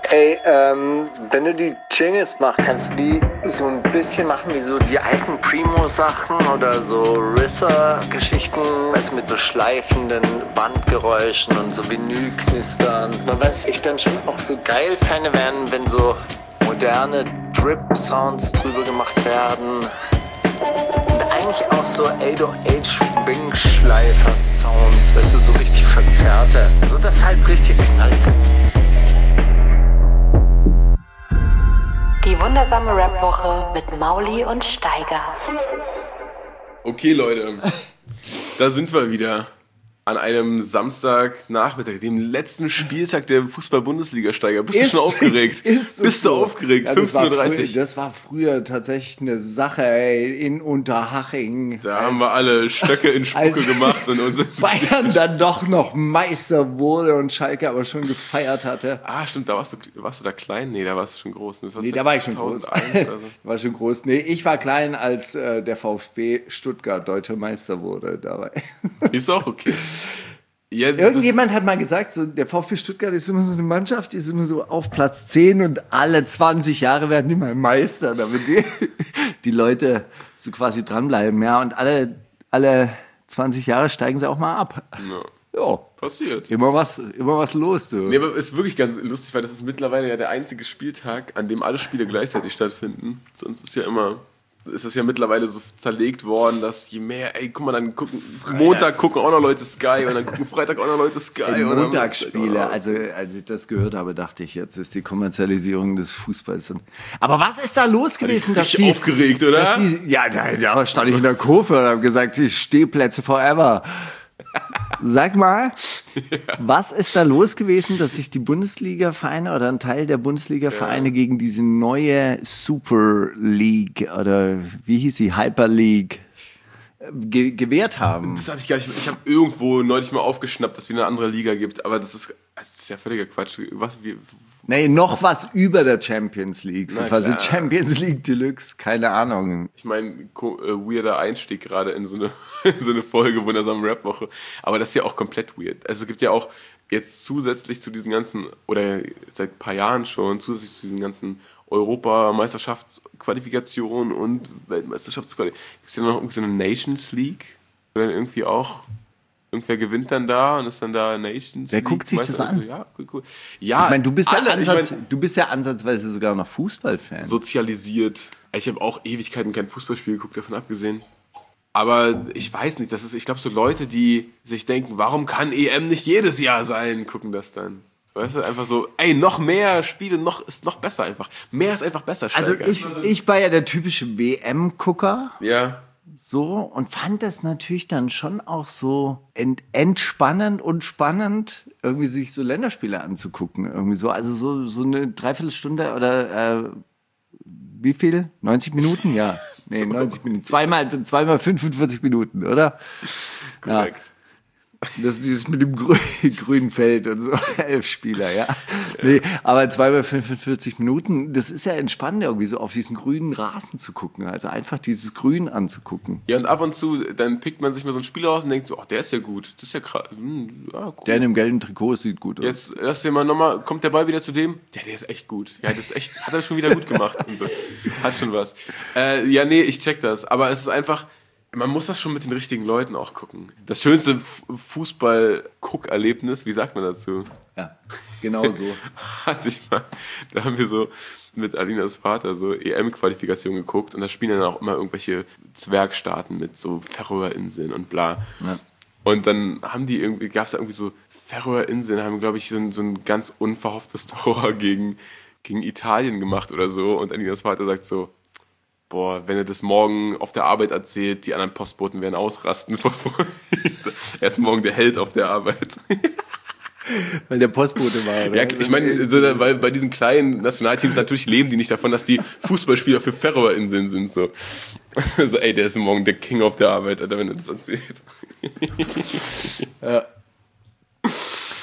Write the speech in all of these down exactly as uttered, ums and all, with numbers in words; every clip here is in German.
Ey, ähm, wenn du die Jingles machst, kannst du die so ein bisschen machen wie so die alten Primo-Sachen oder so Risser-Geschichten, also mit so schleifenden Bandgeräuschen und so Vinylknistern. Man weiß, ich dann schon auch so geil fände werden, wenn so moderne Drip-Sounds drüber gemacht werden. Und eigentlich auch so acht null acht Wing-Schleifer-Sounds, weißt du, so richtig verzerrte. So dass halt richtig knallt. Die wundersame Rap-Woche mit Mauli und Steiger. Okay, Leute, da sind wir wieder an einem Samstagnachmittag, dem letzten Spieltag der Fußball-Bundesliga, Steiger. Bist ist, du schon aufgeregt? Ist Bist du so? aufgeregt? Ja, fünfzehn Uhr dreißig. Das war früher tatsächlich eine Sache, ey, in Unterhaching. Da als, haben wir alle Stöcke in Spucke gemacht und uns Bayern dann doch noch Meister wurde und Schalke aber schon gefeiert hatte. Ah, stimmt, da warst du, warst du da klein? Nee, da warst du schon groß. Das nee, da war ich schon groß. Also. war schon groß. Nee, ich war klein, als äh, der VfB Stuttgart deutscher Meister wurde dabei. Ist auch okay. Ja, Irgendjemand hat mal gesagt, so, der VfB Stuttgart ist immer so eine Mannschaft, die ist immer so auf Platz zehn und alle zwanzig Jahre werden die mal Meister, damit die, die Leute so quasi dranbleiben. Ja, und alle, alle zwanzig Jahre steigen sie auch mal ab. Ja. Ja. Passiert. Immer was, immer was los. So. Nee, aber es ist wirklich ganz lustig, weil das ist mittlerweile ja der einzige Spieltag, an dem alle Spiele gleichzeitig stattfinden. Sonst ist ja immer... ist das ja mittlerweile so zerlegt worden, dass je mehr, ey, guck mal, dann gucken, Montag gucken auch noch Leute Sky und dann gucken Freitag auch noch Leute Sky. Ey, Montagsspiele, also als ich das gehört habe, dachte ich, jetzt ist die Kommerzialisierung des Fußballs. Aber was ist da los gewesen, dass die... aufgeregt, oder? Dass die, ja, da, da stand ich in der Kurve und habe gesagt, die Stehplätze forever. Sag mal, ja. Was ist da los gewesen, dass sich die Bundesliga-Vereine oder ein Teil der Bundesliga-Vereine ja. gegen diese neue Super League oder wie hieß sie, Hyper League ge- gewehrt haben? Das habe ich gar nicht. Ich habe irgendwo neulich mal aufgeschnappt, dass es wieder eine andere Liga gibt, aber das ist, das ist ja völliger Quatsch. Was, wie, Nee, noch was über der Champions League. So quasi Champions League Deluxe, keine Ahnung. Ich meine, weirder Einstieg gerade in so eine, in so eine Folge wundersame Rap-Woche. Aber das ist ja auch komplett weird. Also es gibt ja auch jetzt zusätzlich zu diesen ganzen, oder seit ein paar Jahren schon, zusätzlich zu diesen ganzen Europameisterschaftsqualifikationen und Weltmeisterschaftsqualifikationen, gibt es ja noch irgendwie so eine Nations League, wo dann irgendwie auch... Irgendwer gewinnt dann da und ist dann da Nations. Wer guckt sich das an? So, ja, cool, cool. Ja, ich meine, du bist alle, ja Ansatz, ich mein, du bist ja ansatzweise sogar noch Fußballfan. Sozialisiert. Ich habe auch Ewigkeiten kein Fußballspiel geguckt, davon abgesehen. Aber ich weiß nicht, das ist, ich glaube, so Leute, die sich denken, warum kann E M nicht jedes Jahr sein, gucken das dann. Weißt du, einfach so, ey, noch mehr Spiele, noch ist noch besser einfach. Mehr ist einfach besser, Steiger. Also ich, ich war ja der typische W M-Gucker. Ja. So, und fand das natürlich dann schon auch so ent- entspannend und spannend, irgendwie sich so Länderspiele anzugucken. Irgendwie so, also so, so eine Dreiviertelstunde oder äh, wie viel? neunzig Minuten? Ja. Nee, neunzig Minuten. Zweimal, zweimal fünfundvierzig Minuten, oder? Korrekt. Ja. Das ist dieses mit dem grü- grünen Feld und so, elf Spieler, ja. Nee, aber zweimal fünfundvierzig Minuten, das ist ja entspannend, irgendwie so auf diesen grünen Rasen zu gucken, also einfach dieses Grün anzugucken. Ja, und ab und zu, dann pickt man sich mal so einen Spieler raus und denkt so, ach, der ist ja gut, das ist ja krass. Hm, ja, cool. Der in dem gelben Trikot sieht gut aus. Jetzt lass dir mal nochmal, kommt der Ball wieder zu dem? Ja, der ist echt gut. Ja, das ist echt, hat er schon wieder gut gemacht und so. Hat schon was. Äh, ja, nee, ich check das, aber es ist einfach... Man muss das schon mit den richtigen Leuten auch gucken. Das schönste F- Fußball-Guck-Erlebnis, wie sagt man dazu? Ja, genau so. Hatte ich mal, da haben wir so mit Alinas Vater so E M-Qualifikation geguckt und da spielen dann auch immer irgendwelche Zwergstaaten mit so Färöerinseln und bla. Ja. Und dann haben die irgendwie, gab es da irgendwie so Färöerinseln, haben, glaube ich, so ein, so ein ganz unverhofftes Tor gegen, gegen Italien gemacht oder so. Und Alinas Vater sagt so, boah, wenn er das morgen auf der Arbeit erzählt, die anderen Postboten werden ausrasten. Er ist morgen der Held auf der Arbeit. Weil der Postbote war. Oder? Ja, ich meine, weil bei diesen kleinen Nationalteams natürlich leben die nicht davon, dass die Fußballspieler für Färöerinseln sind. So. so, ey, der ist morgen der King auf der Arbeit, Alter, wenn er das erzählt. Ja.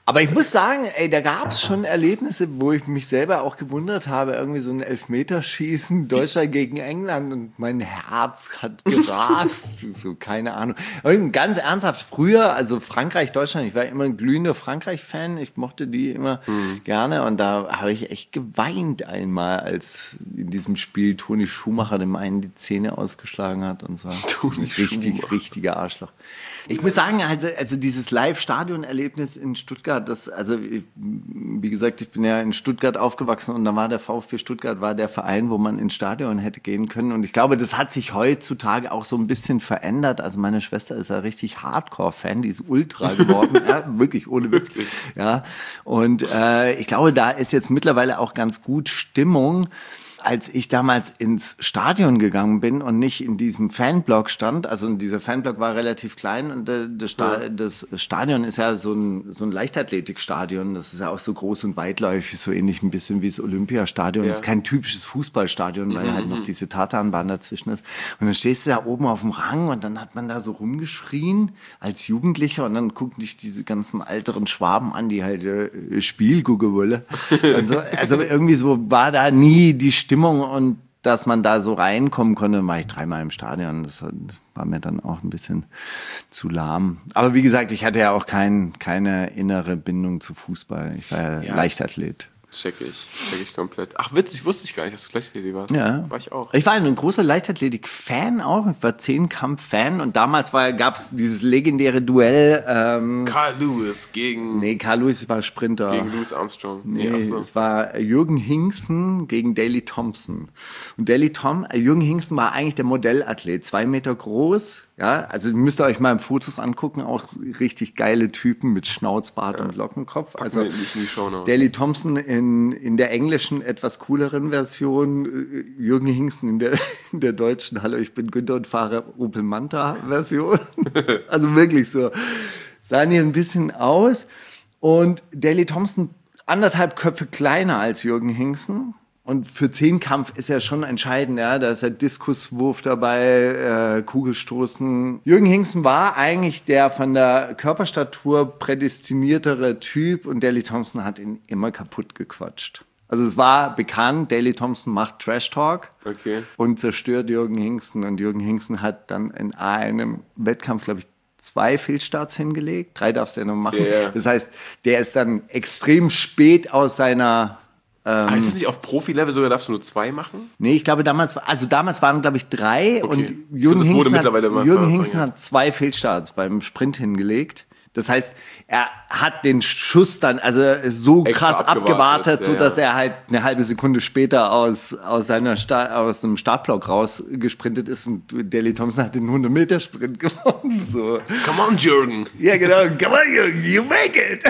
Aber ich muss sagen, ey, da gab es schon Erlebnisse, wo ich mich selber auch gewundert habe, irgendwie so ein Elfmeterschießen, Deutschland gegen England und mein Herz hat gerast, so, keine Ahnung. Aber ganz ernsthaft, früher, also Frankreich, Deutschland, ich war immer ein glühender Frankreich-Fan, ich mochte die immer mhm. gerne und da habe ich echt geweint einmal, als in diesem Spiel Toni Schumacher dem einen die Zähne ausgeschlagen hat und so. Toni Richtig, Schumacher. richtiger Arschloch. Ich muss sagen, also, also dieses Live-Stadion-Erlebnis in Stuttgart, das, also ich, wie gesagt, ich bin ja in Stuttgart aufgewachsen und da war der VfB Stuttgart war der Verein, wo man ins Stadion hätte gehen können und ich glaube, das hat sich heutzutage auch so ein bisschen verändert. Also meine Schwester ist ja richtig Hardcore-Fan, die ist Ultra geworden, ja, wirklich ohne Witz. Ja, und äh, ich glaube, da ist jetzt mittlerweile auch ganz gut Stimmung. Als ich damals ins Stadion gegangen bin und nicht in diesem Fanblock stand, also dieser Fanblock war relativ klein und äh, das, Sta- ja. das Stadion ist ja so ein, so ein Leichtathletikstadion, das ist ja auch so groß und weitläufig, so ähnlich ein bisschen wie das Olympiastadion. Ja. Das ist kein typisches Fußballstadion, weil mhm. halt noch diese Tatanbahn dazwischen ist. Und dann stehst du da oben auf dem Rang und dann hat man da so rumgeschrien als Jugendlicher und dann gucken dich diese ganzen älteren Schwaben an, die halt äh, Spiel gucken wollen. So, also irgendwie so war da nie die Stimmung und dass man da so reinkommen konnte, war ich dreimal im Stadion. Das war mir dann auch ein bisschen zu lahm. Aber wie gesagt, ich hatte ja auch kein, keine innere Bindung zu Fußball. Ich war ja, ja. Leichtathlet. Check ich, check ich komplett. Ach witzig, wusste ich gar nicht, dass du Leichtathletik warst. Ja. War ich auch. Ich war ein großer Leichtathletik-Fan auch. Ich war Zehnkampf-Fan und damals gab es dieses legendäre Duell. Ähm, Carl Lewis gegen... Nee, Carl Lewis war Sprinter. Gegen Louis Armstrong. Nee, nee so. Es war Jürgen Hingsten gegen Daley Thompson. Und Daley Tom, äh, Jürgen Hingsten war eigentlich der Modellathlet. Zwei Meter groß. Ja, also müsst ihr euch mal Fotos angucken, auch richtig geile Typen mit Schnauzbart ja. und Lockenkopf. Packen also nicht in die Shownotes. Daley Thompson in, in der englischen etwas cooleren Version, Jürgen Hingsten in der, in der deutschen, hallo, ich bin Günther und fahre Opel Manta Version. Also wirklich so. Sahen hier ein bisschen aus. Und Daley Thompson anderthalb Köpfe kleiner als Jürgen Hingsten. Und für Zehnkampf ist ja schon entscheidend, ja, da ist der Diskuswurf dabei, äh, Kugelstoßen. Jürgen Hingsten war eigentlich der von der Körperstatur prädestiniertere Typ und Daley Thompson hat ihn immer kaputt gequatscht. Also es war bekannt, Daley Thompson macht Trash Talk okay. und zerstört Jürgen Hingsten. Und Jürgen Hingsten hat dann in einem Wettkampf, glaube ich, zwei Fehlstarts hingelegt. Drei darfst du ja noch machen. Yeah. Das heißt, der ist dann extrem spät aus seiner... Ähm, heißt das nicht, auf Profi-Level sogar darfst du nur zwei machen? Nee, ich glaube damals, also damals waren glaube ich drei okay. und Jürgen so, Hingsten, hat, Jürgen Hingsten hat zwei Fehlstarts beim Sprint hingelegt. Das heißt, er hat den Schuss dann also so Extra krass abgewartet, abgewartet, so ja, dass ja. er halt eine halbe Sekunde später aus aus seiner Sta- aus dem Startblock rausgesprintet ist und Daley Thompson hat den hundert Meter Sprint gewonnen. So. Come on, Jürgen. Ja genau, come on, Jürgen, you make it.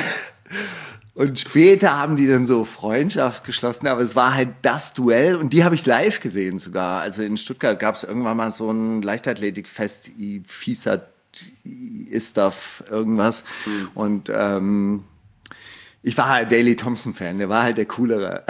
Und später haben die dann so Freundschaft geschlossen, aber es war halt das Duell und die habe ich live gesehen sogar. Also in Stuttgart gab es irgendwann mal so ein Leichtathletikfest, FISA Istaf irgendwas. Mhm. Und ähm, ich war halt Daley Thompson-Fan, der war halt der Coolere.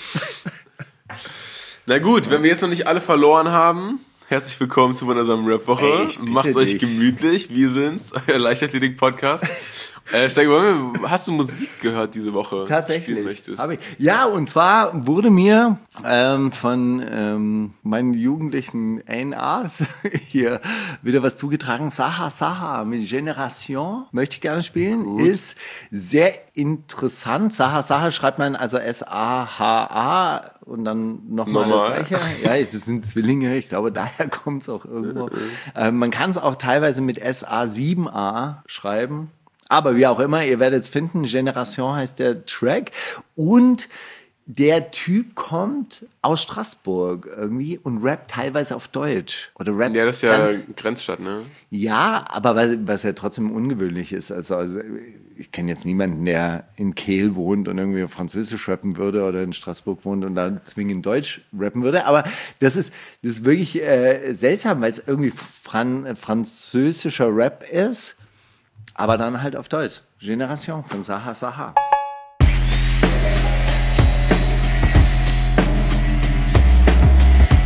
Na gut, wenn wir jetzt noch nicht alle verloren haben, herzlich willkommen zu wundersamen Rap-Woche. Macht's euch gemütlich, wir sind's, euer Leichtathletik-Podcast. Äh, Steiger, hast du Musik gehört diese Woche? Tatsächlich. Hab ich. Ja, und zwar wurde mir ähm, von ähm, meinen jugendlichen A and Rs hier wieder was zugetragen. Saha Saha mit Generation möchte ich gerne spielen. Gut. Ist sehr interessant. Saha Saha schreibt man also S A H A und dann nochmal das Gleiche. Ja, das sind Zwillinge. Ich glaube, daher kommt es auch irgendwo. ähm, man kann es auch teilweise mit S A sieben A schreiben. Aber wie auch immer, ihr werdet es finden, Generation heißt der Track und der Typ kommt aus Straßburg irgendwie und rappt teilweise auf Deutsch. Oder rappt ja, das ist ja Grenzstadt, ne? Ja, aber was, was ja trotzdem ungewöhnlich ist, also, also ich kenne jetzt niemanden, der in Kehl wohnt und irgendwie Französisch rappen würde oder in Straßburg wohnt und da zwingend Deutsch rappen würde, aber das ist, das ist wirklich äh, seltsam, weil es irgendwie Fran- französischer Rap ist. Aber dann halt auf Deutsch. Generation von Saha Saha.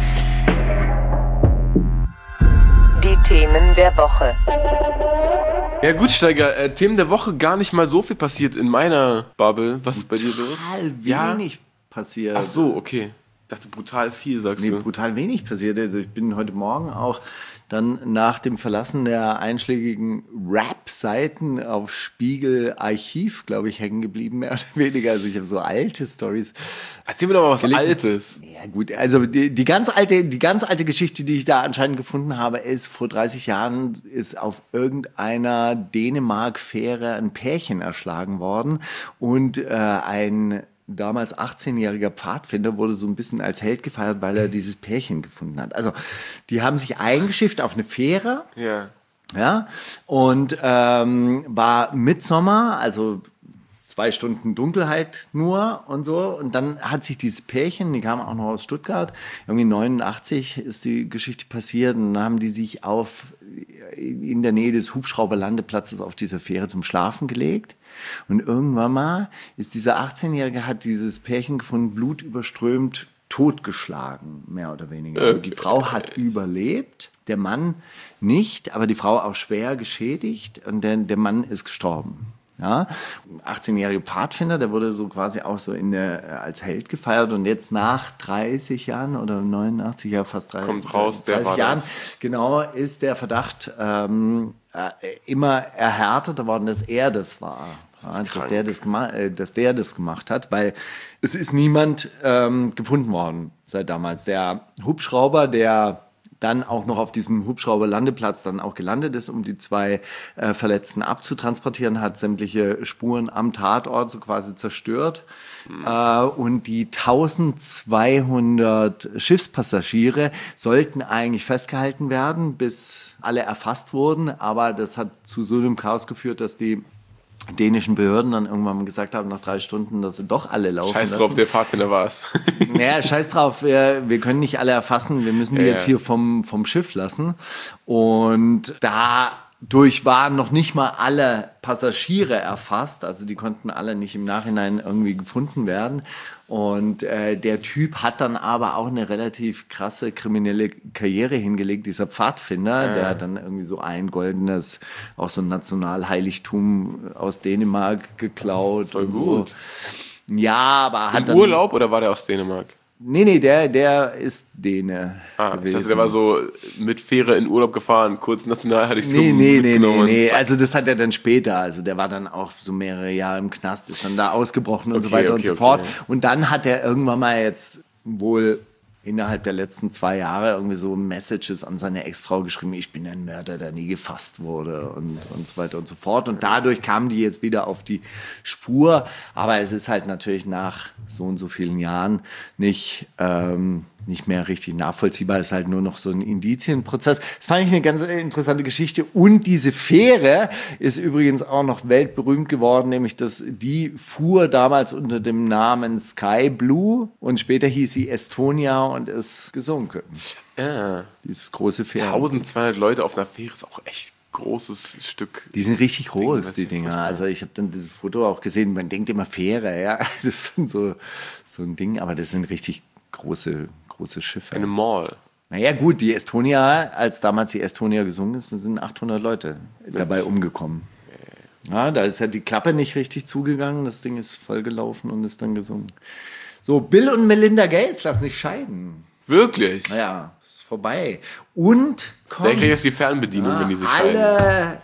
Die Themen der Woche. Ja gut, Steiger, äh, Themen der Woche gar nicht mal so viel passiert in meiner Bubble. Was ist bei dir los? Brutal wenig ja? passiert. Ach so, okay. Ich dachte brutal viel, sagst nee, du. Brutal wenig passiert. Also ich bin heute Morgen auch dann nach dem Verlassen der einschlägigen Rap-Seiten auf Spiegel Archiv, glaube ich, hängen geblieben, mehr oder weniger. Also ich habe so alte Stories. Erzähl mir doch mal was gelesen. Altes. Ja gut, also die, die ganz alte, die ganz alte Geschichte, die ich da anscheinend gefunden habe, ist, vor dreißig Jahren ist auf irgendeiner Dänemark-Fähre ein Pärchen erschlagen worden und äh, ein damals achtzehnjähriger Pfadfinder wurde so ein bisschen als Held gefeiert, weil er dieses Pärchen gefunden hat. Also die haben sich eingeschifft auf eine Fähre. Ja. Ja, und ähm, war Mitsommer, also zwei Stunden Dunkelheit nur und so. Und dann hat sich dieses Pärchen, die kamen auch noch aus Stuttgart, irgendwie neunundachtzig ist die Geschichte passiert. Und dann haben die sich auf in der Nähe des Hubschrauberlandeplatzes auf dieser Fähre zum Schlafen gelegt. Und irgendwann mal ist dieser achtzehnjährige, hat dieses Pärchen gefunden, blutüberströmt, totgeschlagen, mehr oder weniger. Also die Frau hat überlebt, der Mann nicht, aber die Frau auch schwer geschädigt und der, der Mann ist gestorben. Ja, achtzehnjährige Pfadfinder, der wurde so quasi auch so in der, als Held gefeiert und jetzt nach dreißig Jahren oder neunundachtzig, ja fast dreißig, kommt raus, der dreißig war Jahren, das. Genau, ist der Verdacht ähm, äh, immer erhärteter worden, dass er das war. Das ja, dass, der das gema- äh, dass der das gemacht hat, weil es ist niemand ähm, gefunden worden seit damals. Der Hubschrauber, der dann auch noch auf diesem Hubschrauberlandeplatz dann auch gelandet ist, um die zwei äh, Verletzten abzutransportieren, hat sämtliche Spuren am Tatort so quasi zerstört. Mhm. Äh, und die eintausendzweihundert Schiffspassagiere sollten eigentlich festgehalten werden, bis alle erfasst wurden. Aber das hat zu so einem Chaos geführt, dass die dänischen Behörden dann irgendwann mal gesagt haben, nach drei Stunden, dass sie doch alle laufen Scheiß lassen. drauf, der Pfadfinder war es. Naja, scheiß drauf, wir, wir können nicht alle erfassen, wir müssen die ja, jetzt ja. hier vom, vom Schiff lassen. Und dadurch waren noch nicht mal alle Passagiere erfasst, also die konnten alle nicht im Nachhinein irgendwie gefunden werden. Und äh, der Typ hat dann aber auch eine relativ krasse kriminelle Karriere hingelegt, dieser Pfadfinder. Ja. Der hat dann irgendwie so ein goldenes, auch so ein Nationalheiligtum aus Dänemark geklaut. Voll und gut. So. Ja, aber hat Im dann... Urlaub oder war der aus Dänemark? Nee, nee, der, der ist Däne Ah, gewesen. ich dachte, der war so mit Fähre in Urlaub gefahren, kurz Nationalheiligtum Nee, nee, nee, nee, nee. Zack. Also das hat er dann später. Also der war dann auch so mehrere Jahre im Knast, ist dann da ausgebrochen und Okay, so weiter okay, und so okay, fort. ja. Und dann hat er irgendwann mal jetzt wohl innerhalb der letzten zwei Jahre irgendwie so Messages an seine Ex-Frau geschrieben, ich bin ein Mörder, der nie gefasst wurde und, und so weiter und so fort. Und dadurch kamen die jetzt wieder auf die Spur. Aber es ist halt natürlich nach so und so vielen Jahren nicht, ähm, nicht mehr richtig nachvollziehbar. Es ist halt nur noch so ein Indizienprozess. Das fand ich eine ganz interessante Geschichte. Und diese Fähre ist übrigens auch noch weltberühmt geworden, nämlich dass die fuhr damals unter dem Namen Sky Blue und später hieß sie Estonia und ist gesunken. Ja. Dieses große Fähre. eintausendzweihundert Leute auf einer Fähre ist auch echt großes Stück. Die sind richtig groß, Ding, die Dinger. furchtbar. Also ich habe dann dieses Foto auch gesehen, man denkt immer Fähre, ja. Das sind so, so ein Ding, aber das sind richtig große, große Schiffe. Eine Mall. Naja gut, die Estonia, als damals die Estonia gesungen ist, dann sind achthundert Leute dabei umgekommen. Ja, da ist ja die Klappe nicht richtig zugegangen, das Ding ist vollgelaufen und ist dann gesungen. So, Bill und Melinda Gates lassen sich scheiden. Wirklich? Naja, ist vorbei. Und Wer kriegt jetzt die Fernbedienung, ja, wenn die sich scheiden? alle,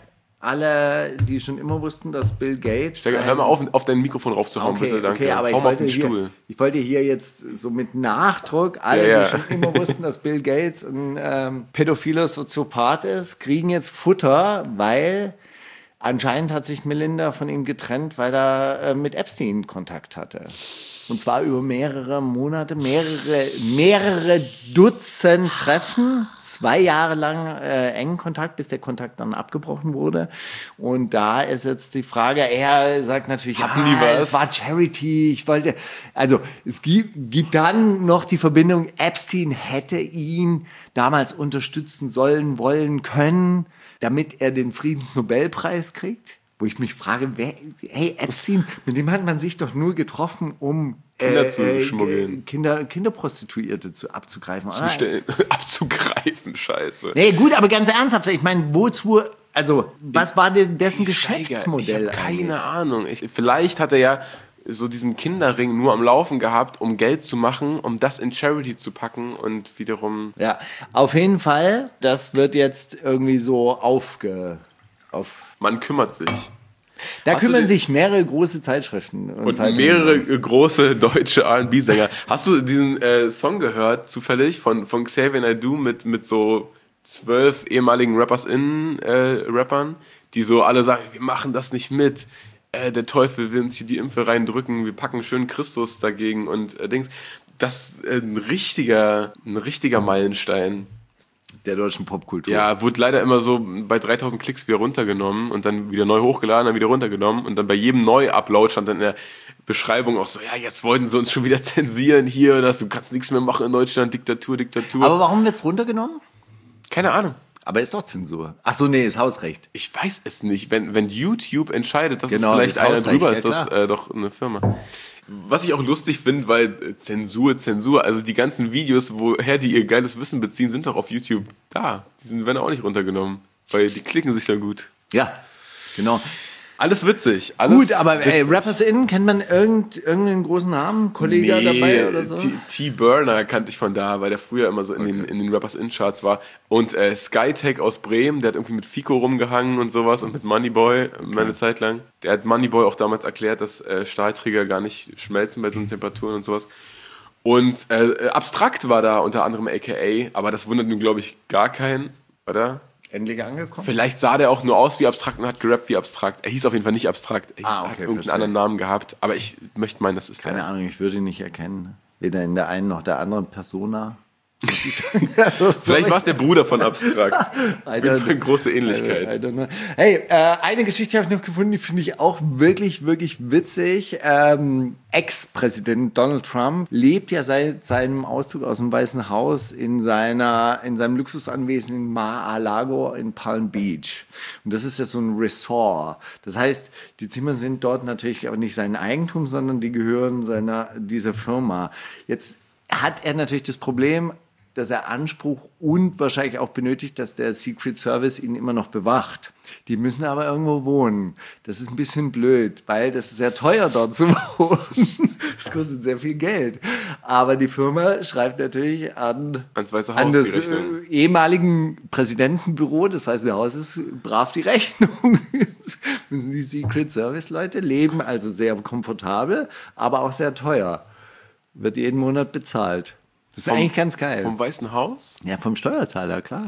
alle, die schon immer wussten, dass Bill Gates... Steiger, hör mal auf, auf dein Mikrofon raufzuhauen, Okay, bitte, danke. okay, aber Hau ich mal auf wollte, den hier, Stuhl. ich wollte hier jetzt so mit Nachdruck, alle, Ja, ja. die schon immer wussten, dass Bill Gates ein ähm, pädophiler Soziopath ist, kriegen jetzt Futter, weil anscheinend hat sich Melinda von ihm getrennt, weil er äh, mit Epstein Kontakt hatte. Und zwar über mehrere Monate, mehrere, mehrere Dutzend Treffen, zwei Jahre lang äh, engen Kontakt, bis der Kontakt dann abgebrochen wurde. Und da ist jetzt die Frage, er sagt natürlich, Hatten ja, die was? es war Charity, ich wollte, also es gibt, gibt dann noch die Verbindung, Epstein hätte ihn damals unterstützen sollen, wollen, können, damit er den Friedensnobelpreis kriegt. Wo ich mich frage, wer, hey, Epstein, mit dem hat man sich doch nur getroffen, um Kinder äh, zu äh, schmuggeln. Kinder, Kinderprostituierte zu, abzugreifen. Zu stellen, abzugreifen, scheiße. Nee, gut, aber ganz ernsthaft, ich meine, wozu Also, was war denn dessen Steiger, Geschäftsmodell? Ich habe keine eigentlich? Ahnung. Ich, vielleicht hat er ja so diesen Kinderring nur am Laufen gehabt, um Geld zu machen, um das in Charity zu packen und wiederum... Ja, auf jeden Fall, das wird jetzt irgendwie so aufge... Auf Man kümmert sich. Da Hast du kümmern den- sich mehrere große Zeitschriften. Und, Und Zeitungen. mehrere äh, große deutsche R and B-Sänger. Hast du diesen äh, Song gehört, zufällig, von, von Xavier Naidoo mit, mit so zwölf ehemaligen Rappers-Innen-Rappern, äh, die so alle sagen, wir machen das nicht mit. Äh, der Teufel will uns hier die Impfe reindrücken, wir packen schön Christus dagegen und äh, Dings. Das ist äh, ein richtiger, ein richtiger Meilenstein. Der deutschen Popkultur. Ja, wurde leider immer so bei dreitausend Klicks wieder runtergenommen und dann wieder neu hochgeladen, dann wieder runtergenommen und dann bei jedem Neu-Upload stand dann in der Beschreibung auch so, ja, jetzt wollten sie uns schon wieder zensieren hier, dass du kannst nichts mehr machen in Deutschland, Diktatur, Diktatur. Aber warum wird's runtergenommen? Keine Ahnung. Aber ist doch Zensur. Ach so, nee, ist Hausrecht. Ich weiß es nicht. Wenn, wenn YouTube entscheidet, dass Genau, es vielleicht das einer Hausrecht, drüber ja, ist, das klar. äh, doch eine Firma. Was ich auch lustig finde, weil äh, Zensur, Zensur, also die ganzen Videos, woher die ihr geiles Wissen beziehen, sind doch auf YouTube da. Die sind, werden auch nicht runtergenommen, weil die klicken sich dann gut. Ja, genau. Alles witzig. Alles Gut, aber ey, witzig. Rappers In, kennt man irgend, irgendeinen großen Namen? Kollege dabei oder so? T- T-Burner kannte ich von da, weil der früher immer so in, den, in den Rappers In-Charts war. Und äh, Skytech aus Bremen, der hat irgendwie mit Fico rumgehangen und sowas und mit Moneyboy meine Zeit lang. Der hat Moneyboy auch damals erklärt, dass äh, Stahlträger gar nicht schmelzen bei so einen Temperaturen und sowas. Und äh, Abstrakt war da unter anderem A K A, aber das wundert nun, glaube ich, gar keinen, oder? Endlich angekommen? Vielleicht sah der auch nur aus wie Abstrakt und hat gerappt wie Abstrakt. Er hieß auf jeden Fall nicht Abstrakt. Er hieß, Ah, okay, hat irgendeinen verstehe. anderen Namen gehabt. Aber ich möchte meinen, das ist Keine der. Ahnung, ich würde ihn nicht erkennen. Weder in der einen noch der anderen Persona. Muss ich sagen. Also, Vielleicht war es der Bruder von Abstrakt. I Auf jeden don't- Fall eine große I Ähnlichkeit. don't know. Hey, äh, eine Geschichte habe ich noch gefunden, die finde ich auch wirklich, wirklich witzig. Ähm, Ex-Präsident Donald Trump lebt ja seit seinem Auszug aus dem Weißen Haus in seiner, in seinem Luxusanwesen in Mar-a-Lago in Palm Beach. Und das ist ja so ein Resort. Das heißt, die Zimmer sind dort natürlich aber nicht sein Eigentum, sondern die gehören seiner, dieser Firma. Jetzt hat er natürlich das Problem, dass er Anspruch und wahrscheinlich auch benötigt, dass der Secret Service ihn immer noch bewacht. Die müssen aber irgendwo wohnen. Das ist ein bisschen blöd, weil das ist sehr teuer, dort zu wohnen. Das kostet sehr viel Geld. Aber die Firma schreibt natürlich an, Ans Weiße Haus an das die Rechnung. äh, ehemaligen Präsidentenbüro des Weißen Hauses brav die Rechnung. Müssen die Secret Service Leute leben, also sehr komfortabel, aber auch sehr teuer. Wird jeden Monat bezahlt. Das ist Vom- eigentlich ganz geil. Vom Weißen Haus? Ja, vom Steuerzahler, klar.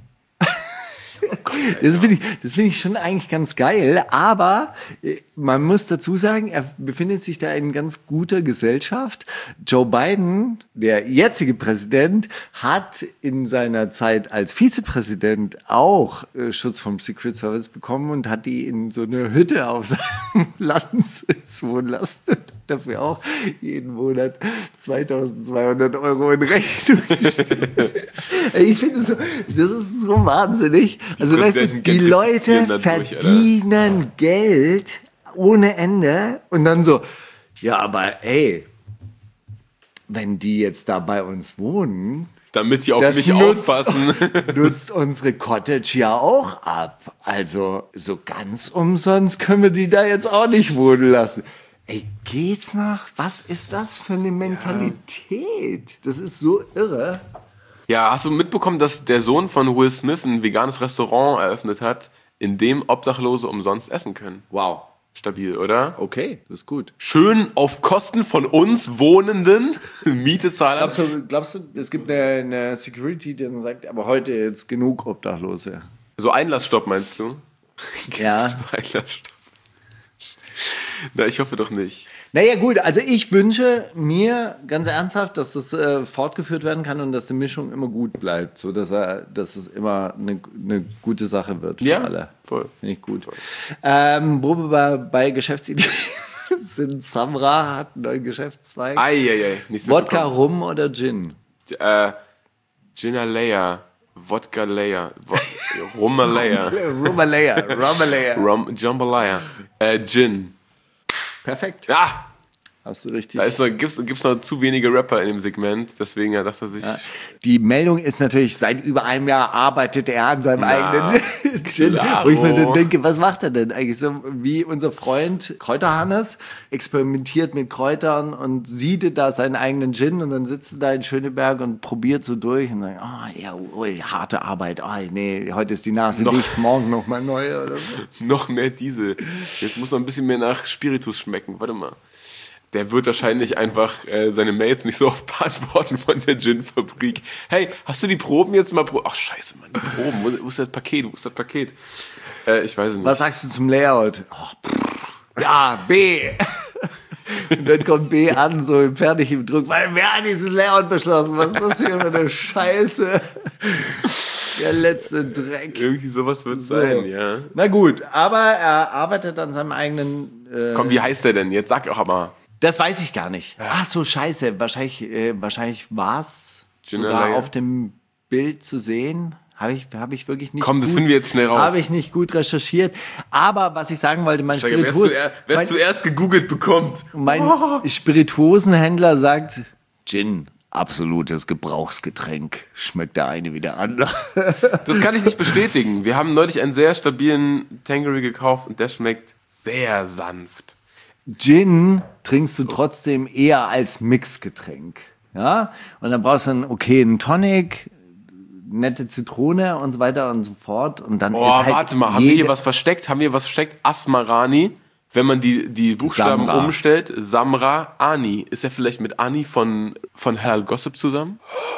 Das finde ich, das finde ich schon eigentlich ganz geil, aber äh, man muss dazu sagen, er befindet sich da in ganz guter Gesellschaft. Joe Biden, der jetzige Präsident, hat in seiner Zeit als Vizepräsident auch äh, Schutz vom Secret Service bekommen und hat die in so eine Hütte auf seinem Landsitz wohnen lassen und dafür auch jeden Monat zweitausendzweihundert Euro in Rechnung gestellt. Ich finde, so, das ist so wahnsinnig. Also weißt du, Präsidenten die Leute gentrifizieren dadurch, verdienen Geld ohne Ende und dann so, ja, aber ey, wenn die jetzt da bei uns wohnen, Damit die auf das mich nutzt- aufpassen. nutzt unsere Cottage ja auch ab. Also so ganz umsonst können wir die da jetzt auch nicht wohnen lassen. Ey, geht's noch? Was ist das für eine Mentalität? Das ist so irre. Ja, hast du mitbekommen, dass der Sohn von Will Smith ein veganes Restaurant eröffnet hat, in dem Obdachlose umsonst essen können? Wow. Stabil, oder? Okay, das ist gut. Schön auf Kosten von uns Wohnenden Miete zahlen. Glaubst du, glaubst du, es gibt eine, eine Security, die dann sagt, aber heute jetzt genug Obdachlose? So Einlassstopp meinst du? Ja. So Einlassstopp. Na, ich hoffe doch nicht. Naja gut, also ich wünsche mir ganz ernsthaft, dass das äh, fortgeführt werden kann und dass die Mischung immer gut bleibt, so dass er, dass es immer eine, eine gute Sache wird für Ja, alle. voll. Finde ich gut. Ähm, wo wir bei, bei Geschäftsideen sind, Samra hat einen neuen Geschäftszweig. Eieiei, nichts Wodka, mitbekommen. Rum oder Gin? Äh, Ginalea, Wodka Layer, Wo- Rumalea, Rumalea, Rumalea. Rum, Jambalaya, äh, Gin. Perfekt. Ah, Hast du richtig. Da ist noch, gibt's, gibt's noch zu wenige Rapper in dem Segment, deswegen ja, dachte er sich. Ja. Die Meldung ist natürlich, seit über einem Jahr arbeitet er an seinem Na, eigenen Gin. klaro. Wo ich mir dann denke, was macht er denn eigentlich? So wie unser Freund Kräuterhannes experimentiert mit Kräutern und siedet da seinen eigenen Gin und dann sitzt er da in Schöneberg und probiert so durch und sagt, oh ja, oh, harte Arbeit, oh, nee, heute ist die Nase Noch- dicht, morgen noch mal neu oder so. Noch mehr diese. Jetzt muss noch ein bisschen mehr nach Spiritus schmecken. Warte mal. Der wird wahrscheinlich einfach äh, seine Mails nicht so oft beantworten von der Gin-Fabrik. Hey, hast du die Proben jetzt mal? Pro Ach scheiße, Mann, die Proben. Wo, wo ist das Paket? Wo ist das Paket? Äh, ich weiß es nicht. Was sagst du zum Layout? Oh, pff. Ja, B. Und dann kommt B an, so fertig im Druck, weil wer hat dieses Layout beschlossen? Was ist das hier für eine Scheiße? Der letzte Dreck. Irgendwie sowas wird So. sein, ja. Na gut, aber er arbeitet an seinem eigenen... Äh, Komm, wie heißt der denn? Jetzt sag auch aber. das weiß ich gar nicht. Ach so, scheiße. Wahrscheinlich, äh, wahrscheinlich war es Gin sogar Alaya? auf dem Bild zu sehen. Habe ich, hab ich wirklich nicht Komm, das gut, finden wir jetzt schnell raus. Habe ich nicht gut recherchiert. Aber was ich sagen wollte, mein Steiger, wer es Spiritus... zuer- wer es mein, zuerst gegoogelt bekommt. mein Spirituosenhändler sagt, Gin, absolutes Gebrauchsgetränk. Schmeckt der eine wie der andere. Das kann ich nicht bestätigen. Wir haben neulich einen sehr stabilen Tanqueray gekauft und der schmeckt sehr sanft. Gin trinkst du trotzdem eher als Mixgetränk. Ja? Und dann brauchst du dann, okay, einen Tonic, nette Zitrone und so weiter und so fort. Und dann Oh, ist halt warte mal, haben wir jede- hier was versteckt? Haben wir was versteckt? Asmarani, wenn man die, die Buchstaben Samra. umstellt. Samra, Ani. Ist er vielleicht mit Ani von, von Hell Gossip zusammen?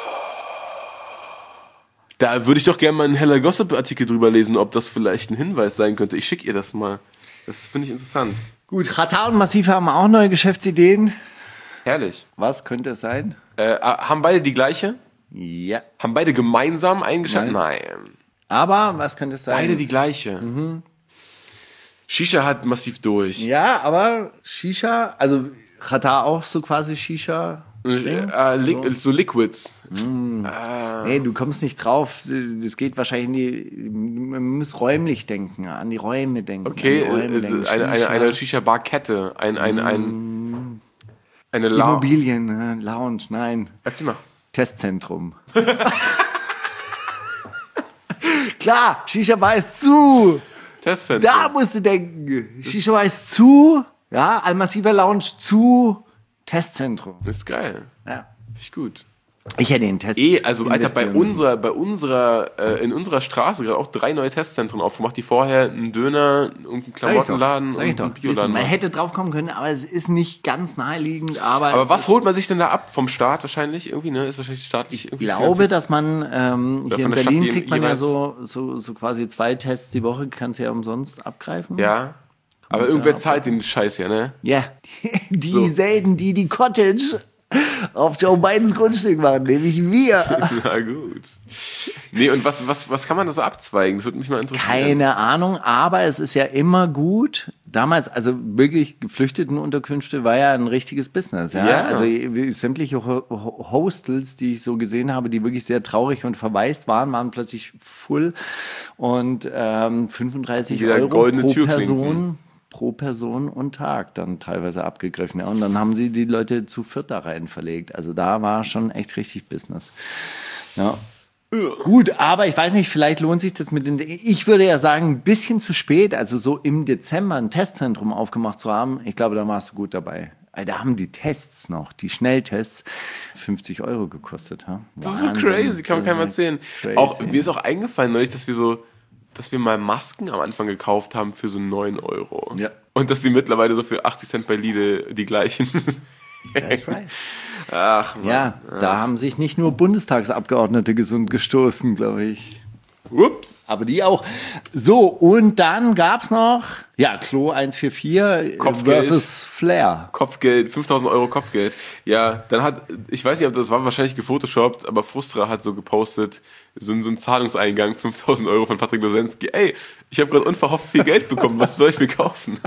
Da würde ich doch gerne mal einen Hell Gossip-Artikel drüber lesen, ob das vielleicht ein Hinweis sein könnte. Ich schicke ihr das mal. Das finde ich interessant. Gut, Chata und Massiv haben auch neue Geschäftsideen. Herrlich. Was könnte es sein? Äh, haben beide die gleiche? Ja. Haben beide gemeinsam eingeschaltet? Nein. Aber was könnte es sein? Beide die gleiche. Shisha hat massiv durch. Ja, aber Shisha, also Chata auch so quasi Shisha. Äh, li so Liquids. Nee, du kommst nicht drauf. Das geht wahrscheinlich in die. Man muss räumlich denken, an die Räume denken. Okay, an die Räume äh, denken. eine, eine, Shisha, eine Shisha-Bar-Kette. Ein, ein, ein, eine Lounge. Immobilien, äh, Lounge, nein. Erzähl mal. Testzentrum. Klar, Shisha-Bar ist zu. Testzentrum. Da musst du denken. Shisha-Bar ist zu. Ja, Al-Massiva Lounge zu. Testzentrum. Ist geil. Ja. Finde ich gut. Ich hätte den Test. Eh, also Alter, bei investieren müssen. unserer, bei unserer, äh, in unserer Straße gerade auch drei neue Testzentren aufgemacht, die vorher einen Döner, irgendeinen Klamottenladen Sag ich und doch. einen Siehst du, Bioladen man waren. hätte drauf kommen können, aber es ist nicht ganz naheliegend. Aber, Aber es was ist, holt man sich denn da ab? Vom Staat wahrscheinlich irgendwie, ne? Ist wahrscheinlich staatlich Ich irgendwie glaube, finanziert. dass man ähm, Oder hier in von der Stadt Berlin je- kriegt man ja jeweils- so, so, so quasi zwei Tests die Woche, kannst du ja umsonst abgreifen. Ja. Aber Muss irgendwer ja zahlt den Scheiß ja, ne? Ja, die So. selten, die die Cottage auf Joe Bidens Grundstück machen, nämlich wir. Na gut. Nee, und was, was, was kann man da so abzweigen? Das würde mich mal interessieren. Keine Ahnung, aber es ist ja immer gut. Damals, also wirklich Geflüchtetenunterkünfte war ja ein richtiges Business. Ja? Ja. Also sämtliche Ho- Ho- Hostels, die ich so gesehen habe, die wirklich sehr traurig und verwaist waren, waren plötzlich full und ähm, fünfunddreißig Wieder Euro goldene pro Türklinken. Person. Pro Person und Tag dann teilweise abgegriffen. Ja, und dann haben sie die Leute zu viert da rein verlegt. Also da war schon echt richtig Business. Ja. Gut, aber ich weiß nicht, vielleicht lohnt sich das mit den. Ich würde ja sagen, ein bisschen zu spät, also so im Dezember ein Testzentrum aufgemacht zu haben. Ich glaube, da warst du gut dabei. Da haben die Tests noch, die Schnelltests, fünfzig Euro gekostet. Ha? Das ist so Wahnsinn. crazy, kann man Das keinem ist erzählen. crazy. Auch, mir ist auch eingefallen neulich, dass wir so, dass wir mal Masken am Anfang gekauft haben für so neun Euro. Ja. Und dass die mittlerweile so für achtzig Cent bei Lidl die gleichen. That's right. Ach, Mann. Ja, da haben sich nicht nur Bundestagsabgeordnete gesund gestoßen, glaube ich. Ups. Aber die auch. So, und dann gab's noch, ja, Klo eins vier vier Kopfgeld. versus Flair. Kopfgeld, fünftausend Euro Kopfgeld. Ja, dann hat, ich weiß nicht, ob das war wahrscheinlich gefotoshoppt, aber Frustra hat so gepostet, so, ein- so ein Zahlungseingang, fünftausend Euro von Patrick Losensky. Ey, ich habe gerade unverhofft viel Geld bekommen, was soll ich mir kaufen?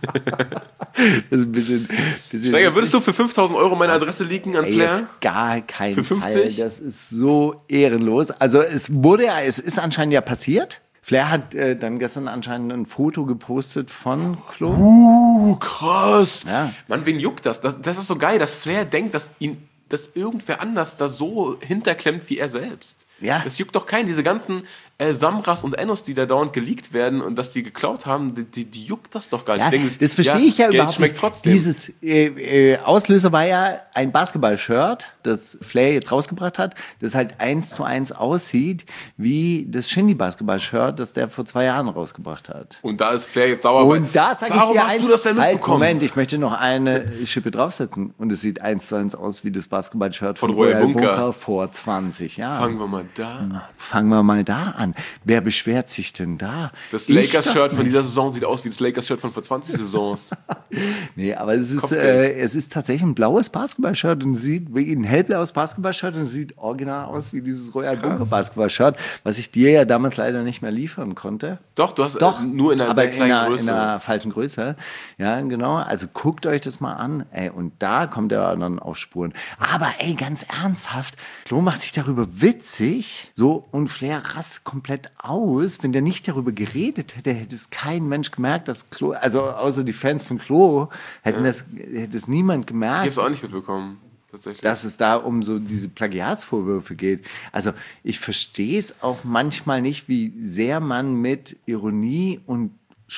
Das ist ein bisschen, bisschen Steiger, würdest du für fünftausend Euro meine Adresse leaken an Ey, Flair? auf gar keinen Für Fall. fünfzig? Das ist so ehrenlos. Also es wurde ja, es ist anscheinend ja passiert. Flair hat äh, dann gestern anscheinend ein Foto gepostet von Klo. Uh, krass. Ja. Mann, wen juckt das? das? Das ist so geil, dass Flair denkt, dass ihn dass irgendwer anders da so hinterklemmt wie er selbst. Ja. Das juckt doch keinen. Diese ganzen äh, Samras und Ennos, die da dauernd geleakt werden und dass die geklaut haben, die, die, die juckt das doch gar nicht. Ja, Ich denke, das verstehe ich ja Geld überhaupt schmeckt nicht. trotzdem. Dieses äh, äh, Auslöser war ja ein Basketball-Shirt, das Flair jetzt rausgebracht hat, das halt eins zu eins aussieht wie das Shindy-Basketball-Shirt, das der vor zwei Jahren rausgebracht hat. Und da ist Flair jetzt sauer. weil- Und da sage ich Warum dir hast eins, du das denn halt, mitbekommen? Moment, ich möchte noch eine Schippe draufsetzen. Und es sieht eins zu eins aus wie das Basketball-Shirt von, Von Royal Royal Bunker. Bunker vor zwanzig Jahren. Fangen wir mal da an. Fangen wir mal da an. Wer beschwert sich denn da? Das Ich Lakers-Shirt doch von nicht. dieser Saison sieht aus wie das Lakers-Shirt von vor zwanzig Saisons. Nee, aber es ist, Kopfgeld. äh, es ist tatsächlich ein blaues Basketball-Shirt und sieht wie ein hellblaues Basketball-Shirt und sieht original aus wie dieses Royal Bunker Basketball-Shirt, was ich dir ja damals leider nicht mehr liefern konnte. Doch, du hast Doch, äh, nur in einer aber sehr kleinen in einer, Größe. in einer falschen Größe. Ja, genau. Also guckt euch das mal an. Ey, und da kommt er dann auf Spuren. Aber ey, ganz ernsthaft, Klo macht sich darüber witzig, so, und Flair rast komplett aus. Wenn der nicht darüber geredet hätte, hätte es kein Mensch gemerkt, dass Klo, also außer die Fans von Klo, hätten Ja. das, hätte es niemand Ich gemerkt, habe es auch nicht mitbekommen, tatsächlich. dass es da um so diese Plagiatsvorwürfe geht. Also ich verstehe es auch manchmal nicht, wie sehr man mit Ironie und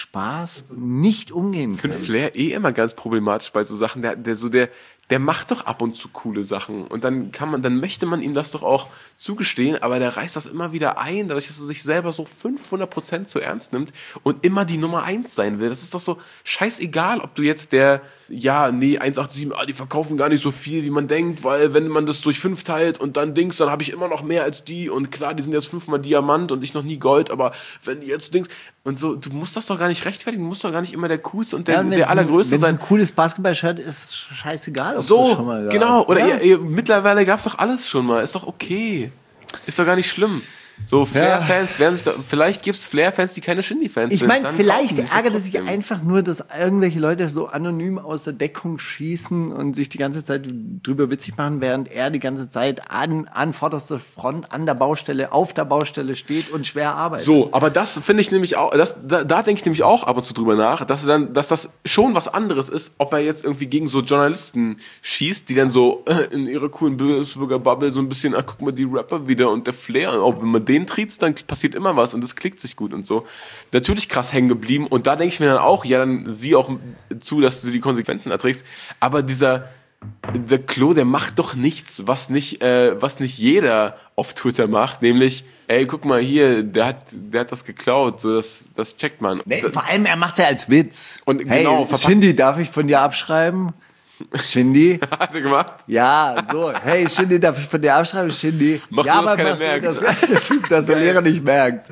Spaß nicht umgehen Ich kann. finde Flair eh immer ganz problematisch bei so Sachen. Der, der, so der, der macht doch ab und zu coole Sachen. Und dann kann man, dann möchte man ihm das doch auch zugestehen, aber der reißt das immer wieder ein, dadurch, dass er sich selber so fünfhundert Prozent zu ernst nimmt und immer die Nummer eins sein will. Das ist doch so scheißegal, ob du jetzt der, ja, nee, eins acht sieben, ah, die verkaufen gar nicht so viel, wie man denkt, weil wenn man das durch fünf teilt und dann Dings, dann habe ich immer noch mehr als die und klar, die sind jetzt fünfmal Diamant und ich noch nie Gold, aber wenn die jetzt Dings und so, du musst das doch gar nicht rechtfertigen, du musst doch gar nicht immer der Coolste und der, Ja, und der wenn's Allergrößte ein, wenn's sein. ein cooles Basketball-Shirt ist, scheißegal, ob das So, schon mal gab. genau. Oder ja. ihr, ihr, mittlerweile gab es doch alles schon mal. Ist doch okay. Ist doch gar nicht schlimm. So, Flair-Fans werden sich doch, vielleicht gibt es Flair-Fans, die keine Shindy-Fans sind. Ich meine, Dann vielleicht kaufen die es ärgert es sich trotzdem. einfach nur, dass irgendwelche Leute so anonym aus der Deckung schießen und sich die ganze Zeit drüber witzig machen, während er die ganze Zeit an, an vorderster Front an der Baustelle, auf der Baustelle steht und schwer arbeitet. So, aber das finde ich nämlich auch, das, da, da denke ich nämlich auch ab und zu drüber nach, dass, dann, dass das schon was anderes ist, ob er jetzt irgendwie gegen so Journalisten schießt, die dann so äh, in ihrer coolen Bürger Bubble so ein bisschen, ach, guck mal, die Rapper wieder und der Flair, und auch wenn man den triezt, dann passiert immer was und das klickt sich gut und so. Natürlich krass hängen geblieben und da denke ich mir dann auch, ja, dann sieh auch zu, dass du die Konsequenzen erträgst, aber dieser der Klo, der macht doch nichts, was nicht, äh, was nicht jeder auf Twitter macht, nämlich, ey, guck mal hier, der hat, der hat das geklaut, so das, das checkt man. Nee, vor allem, er macht es ja als Witz. Und hey, genau, verpackt- Shindy, darf ich von dir abschreiben? Shindy? Hat er gemacht? Ja, so. Hey, Shindy, darf ich von dir abschreiben? Shindy? Machst ja, du, dass keiner machst du, merkt. Dass, dass der Lehrer nicht merkt.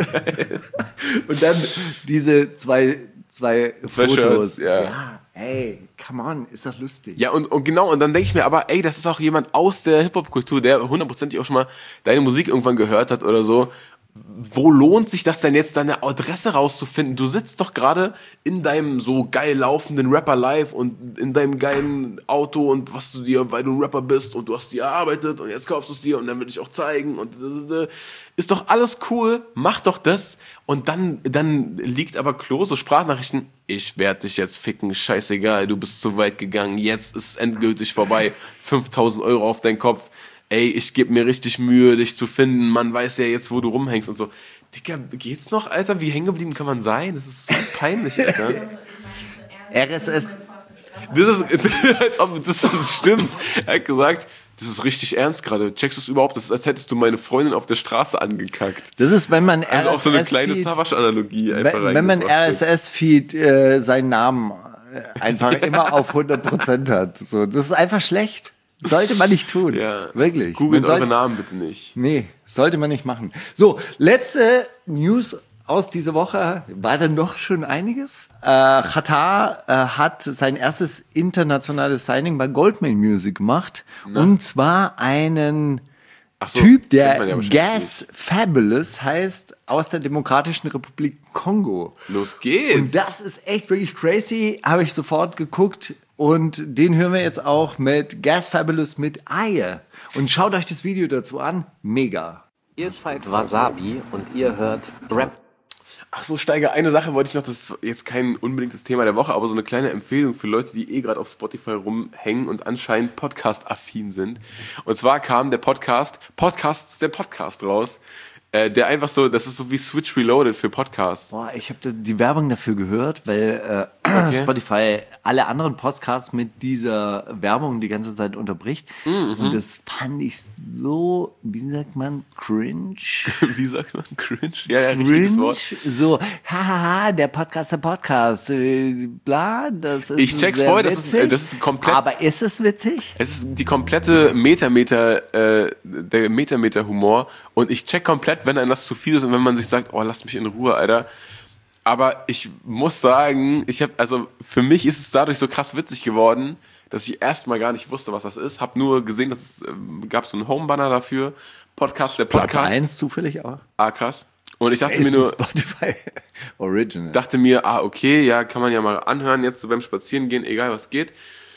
Und dann diese zwei, zwei, Zwei Fotos. Shirts, ja. ja, hey, come on, ist doch lustig. Ja, und, und genau, und dann denke ich mir, aber ey, das ist auch jemand aus der Hip-Hop-Kultur, der hundertprozentig auch schon mal deine Musik irgendwann gehört hat oder so. Wo lohnt sich das denn jetzt, deine Adresse rauszufinden? Du sitzt doch gerade in deinem so geil laufenden Rapper Live und in deinem geilen Auto und was du dir, weil du ein Rapper bist und du hast dir erarbeitet und jetzt kaufst du es dir und dann will ich auch zeigen und ist doch alles cool, mach doch das und dann, dann liegt aber Klo so Sprachnachrichten, ich werde dich jetzt ficken, scheißegal, du bist zu weit gegangen, jetzt ist endgültig vorbei, fünftausend Euro auf deinen Kopf. Ey, ich gebe mir richtig Mühe, dich zu finden, man weiß ja jetzt, wo du rumhängst und so. Digga, geht's noch, Alter? Wie hängen geblieben kann man sein? Das ist so peinlich, Alter. R S S. Das ist, als ob das, das stimmt. Er hat gesagt, das ist richtig ernst gerade. Checkst du es überhaupt? Das ist, als hättest du meine Freundin auf der Straße angekackt. Das ist, wenn man Also auch so eine kleine R S S-Feed, Savage-Analogie einfach wenn, wenn man reingebracht R S S-Feed äh, seinen Namen äh, einfach immer auf hundert Prozent hat. So, das ist einfach schlecht. Sollte man nicht tun. Ja. Wirklich. Googelt Man sollte- eure Namen bitte nicht. Nee, sollte man nicht machen. So, letzte News aus dieser Woche. War da noch schon einiges? Äh, Qatar äh, hat sein erstes internationales Signing bei Goldman Music gemacht. Und zwar einen Ach so, Typ, kennt man der ja wahrscheinlich Gas Fabulous heißt, aus der Demokratischen Republik Kongo. Los geht's. Und das ist echt wirklich crazy. Habe ich sofort geguckt. Und den hören wir jetzt auch mit Gas Fabulous mit Aye. Und schaut euch das Video dazu an. Mega. Hier ist Falk Wasabi und ihr hört Rap. Ach so, Steiger, eine Sache wollte ich noch, das ist jetzt kein unbedingtes Thema der Woche, aber so eine kleine Empfehlung für Leute, die eh gerade auf Spotify rumhängen und anscheinend Podcast-affin sind. Und zwar kam der Podcast, Podcasts der Podcast raus, äh, der einfach so, das ist so wie Switch Reloaded für Podcasts. Boah, ich habe die Werbung dafür gehört, weil äh, okay. Spotify alle anderen Podcasts mit dieser Werbung die ganze Zeit unterbricht. Mhm. Und das fand ich so, wie sagt man, cringe? Wie sagt man, cringe? Ja, ja, cringe, richtiges Wort. So, hahaha, der Podcast, der Podcast, äh, bla, das ist Ich check's voll, das ist, das ist komplett... Aber ist es witzig? Es ist die komplette Metameter, äh, der Metameter-Humor und ich check komplett, wenn einem das zu viel ist und wenn man sich sagt, oh, lass mich in Ruhe, Alter. Aber ich muss sagen, ich habe, also für mich ist es dadurch so krass witzig geworden, dass ich erstmal gar nicht wusste, was das ist. Hab nur gesehen, dass es äh, gab so einen Home-Banner dafür. Podcast, der Podcast. Platz eins zufällig auch. Ah, krass. Und ich dachte ist mir nur, Spotify Original. dachte mir, ah, okay, ja, kann man ja mal anhören, jetzt so beim Spazierengehen, egal was geht.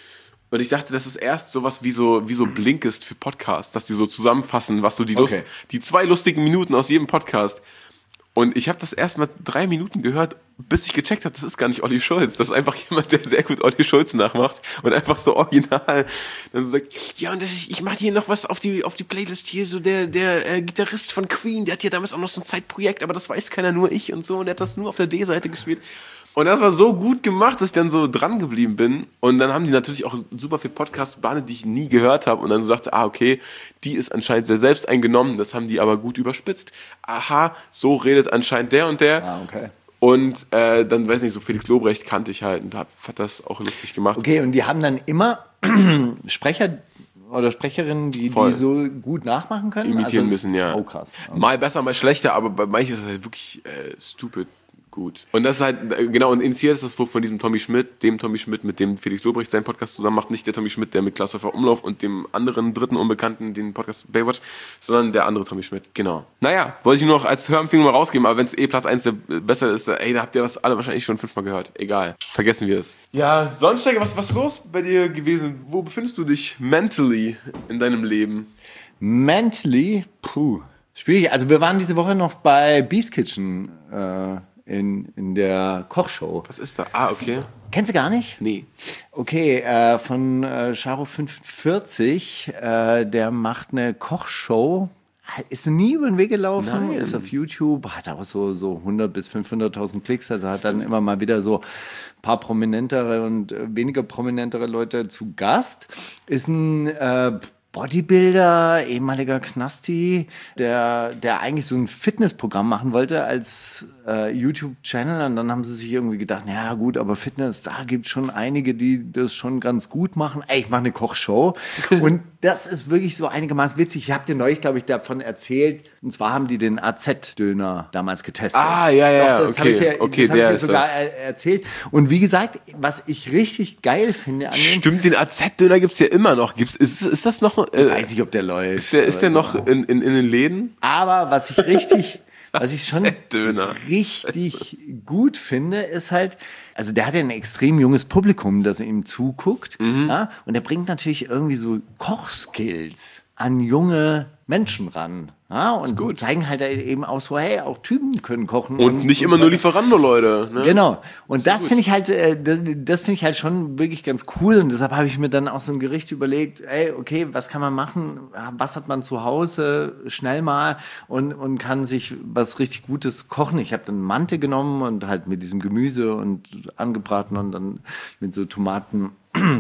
Und ich dachte, das ist erst sowas wie so, wie so Blinkist für Podcasts, dass die so zusammenfassen, was so die Lust, Okay. die zwei lustigen Minuten aus jedem Podcast. Und ich habe das erst mal drei Minuten gehört, bis ich gecheckt habe, das ist gar nicht Olli Schulz. Das ist einfach jemand, der sehr gut Olli Schulz nachmacht und einfach so original dann so sagt, ja, und das ist, ich mache hier noch was auf die, auf die Playlist hier, so der, der äh, Gitarrist von Queen, der hat ja damals auch noch so ein Zeitprojekt, aber das weiß keiner, nur ich und so, und der hat das nur auf der D-Seite gespielt. Und das war so gut gemacht, dass ich dann so dran geblieben bin. Und dann haben die natürlich auch super viel Podcasts behandelt, die ich nie gehört habe. Und dann so sagte, ah, okay, die ist anscheinend sehr selbst eingenommen. Das haben die aber gut überspitzt. Aha, so redet anscheinend der und der. Ah, okay. Und äh, dann, weiß nicht, so Felix Lobrecht kannte ich halt und hab, hat das auch lustig gemacht. Okay, und die haben dann immer Sprecher oder Sprecherinnen, die, die so gut nachmachen können? Imitieren also, müssen, ja. Oh, krass. Okay. Mal besser, mal schlechter, aber bei manchen ist es halt wirklich äh, stupid gut. Und das ist halt, äh, genau, und initiiert ist das von diesem Tommy Schmidt, dem Tommy Schmidt, mit dem Felix Lobrecht seinen Podcast zusammen macht. Nicht der Tommy Schmidt, der mit Klaas Häufer Umlauf und dem anderen dritten Unbekannten den Podcast Baywatch, sondern der andere Tommy Schmidt, genau. Naja, wollte ich nur noch als Hörempfehlung mal rausgeben, aber wenn es eh Platz eins der besser ist, ey, da habt ihr das alle wahrscheinlich schon fünfmal gehört. Egal, vergessen wir es. Ja, Sonnensteiger, was was ist los bei dir gewesen? Wo befindest du dich mentally in deinem Leben? Mentally, puh, schwierig. Also wir waren diese Woche noch bei Beast Kitchen äh, in, in der Kochshow. Was ist da? Ah, okay. Kennst du gar nicht? Nee. Okay, äh, von äh, Charo fünfundvierzig, äh, der macht eine Kochshow. Ist nie über den Weg gelaufen, Nein. ist auf YouTube, hat auch so, so hundert bis fünfhunderttausend Klicks, also hat dann immer mal wieder so ein paar prominentere und äh, weniger prominentere Leute zu Gast. Ist ein äh, Bodybuilder, ehemaliger Knasti, der, der eigentlich so ein Fitnessprogramm machen wollte als äh, YouTube-Channel. Und dann haben sie sich irgendwie gedacht, ja gut, aber Fitness, da gibt es schon einige, die das schon ganz gut machen. Ey, ich mache eine Kochshow. Und das ist wirklich so einigermaßen witzig. Ich habe dir neulich, glaube ich, davon erzählt. Und zwar haben die den A Z-Döner damals getestet. Ah, ja, ja, Doch, das okay. habe ich dir, Okay, das hab ich der dir ist sogar das. er- erzählt. Und wie gesagt, was ich richtig geil finde an dem, Stimmt, den A Z-Döner gibt's ja immer noch. Gibt's, ist, ist das noch... Äh, weiß ich, ob der läuft. ist der, ist der oder noch so. in, in, in den Läden? Aber was ich richtig, was ich schon Döner. richtig gut finde, ist halt, also der hat ja ein extrem junges Publikum, das ihm zuguckt. Mhm. Ja, und der bringt natürlich irgendwie so Kochskills an junge Menschen ran. Ja, und zeigen halt eben auch so, hey, auch Typen können kochen. Und nicht immer so nur weiter. Lieferando-Leute. Ne? Genau. Und das gut. finde ich halt, äh, das, das finde ich halt schon wirklich ganz cool. Und deshalb habe ich mir dann auch so ein Gericht überlegt, ey, okay, was kann man machen? Was hat man zu Hause schnell mal und, und kann sich was richtig Gutes kochen? Ich habe dann Mante genommen und halt mit diesem Gemüse und angebraten und dann mit so Tomaten,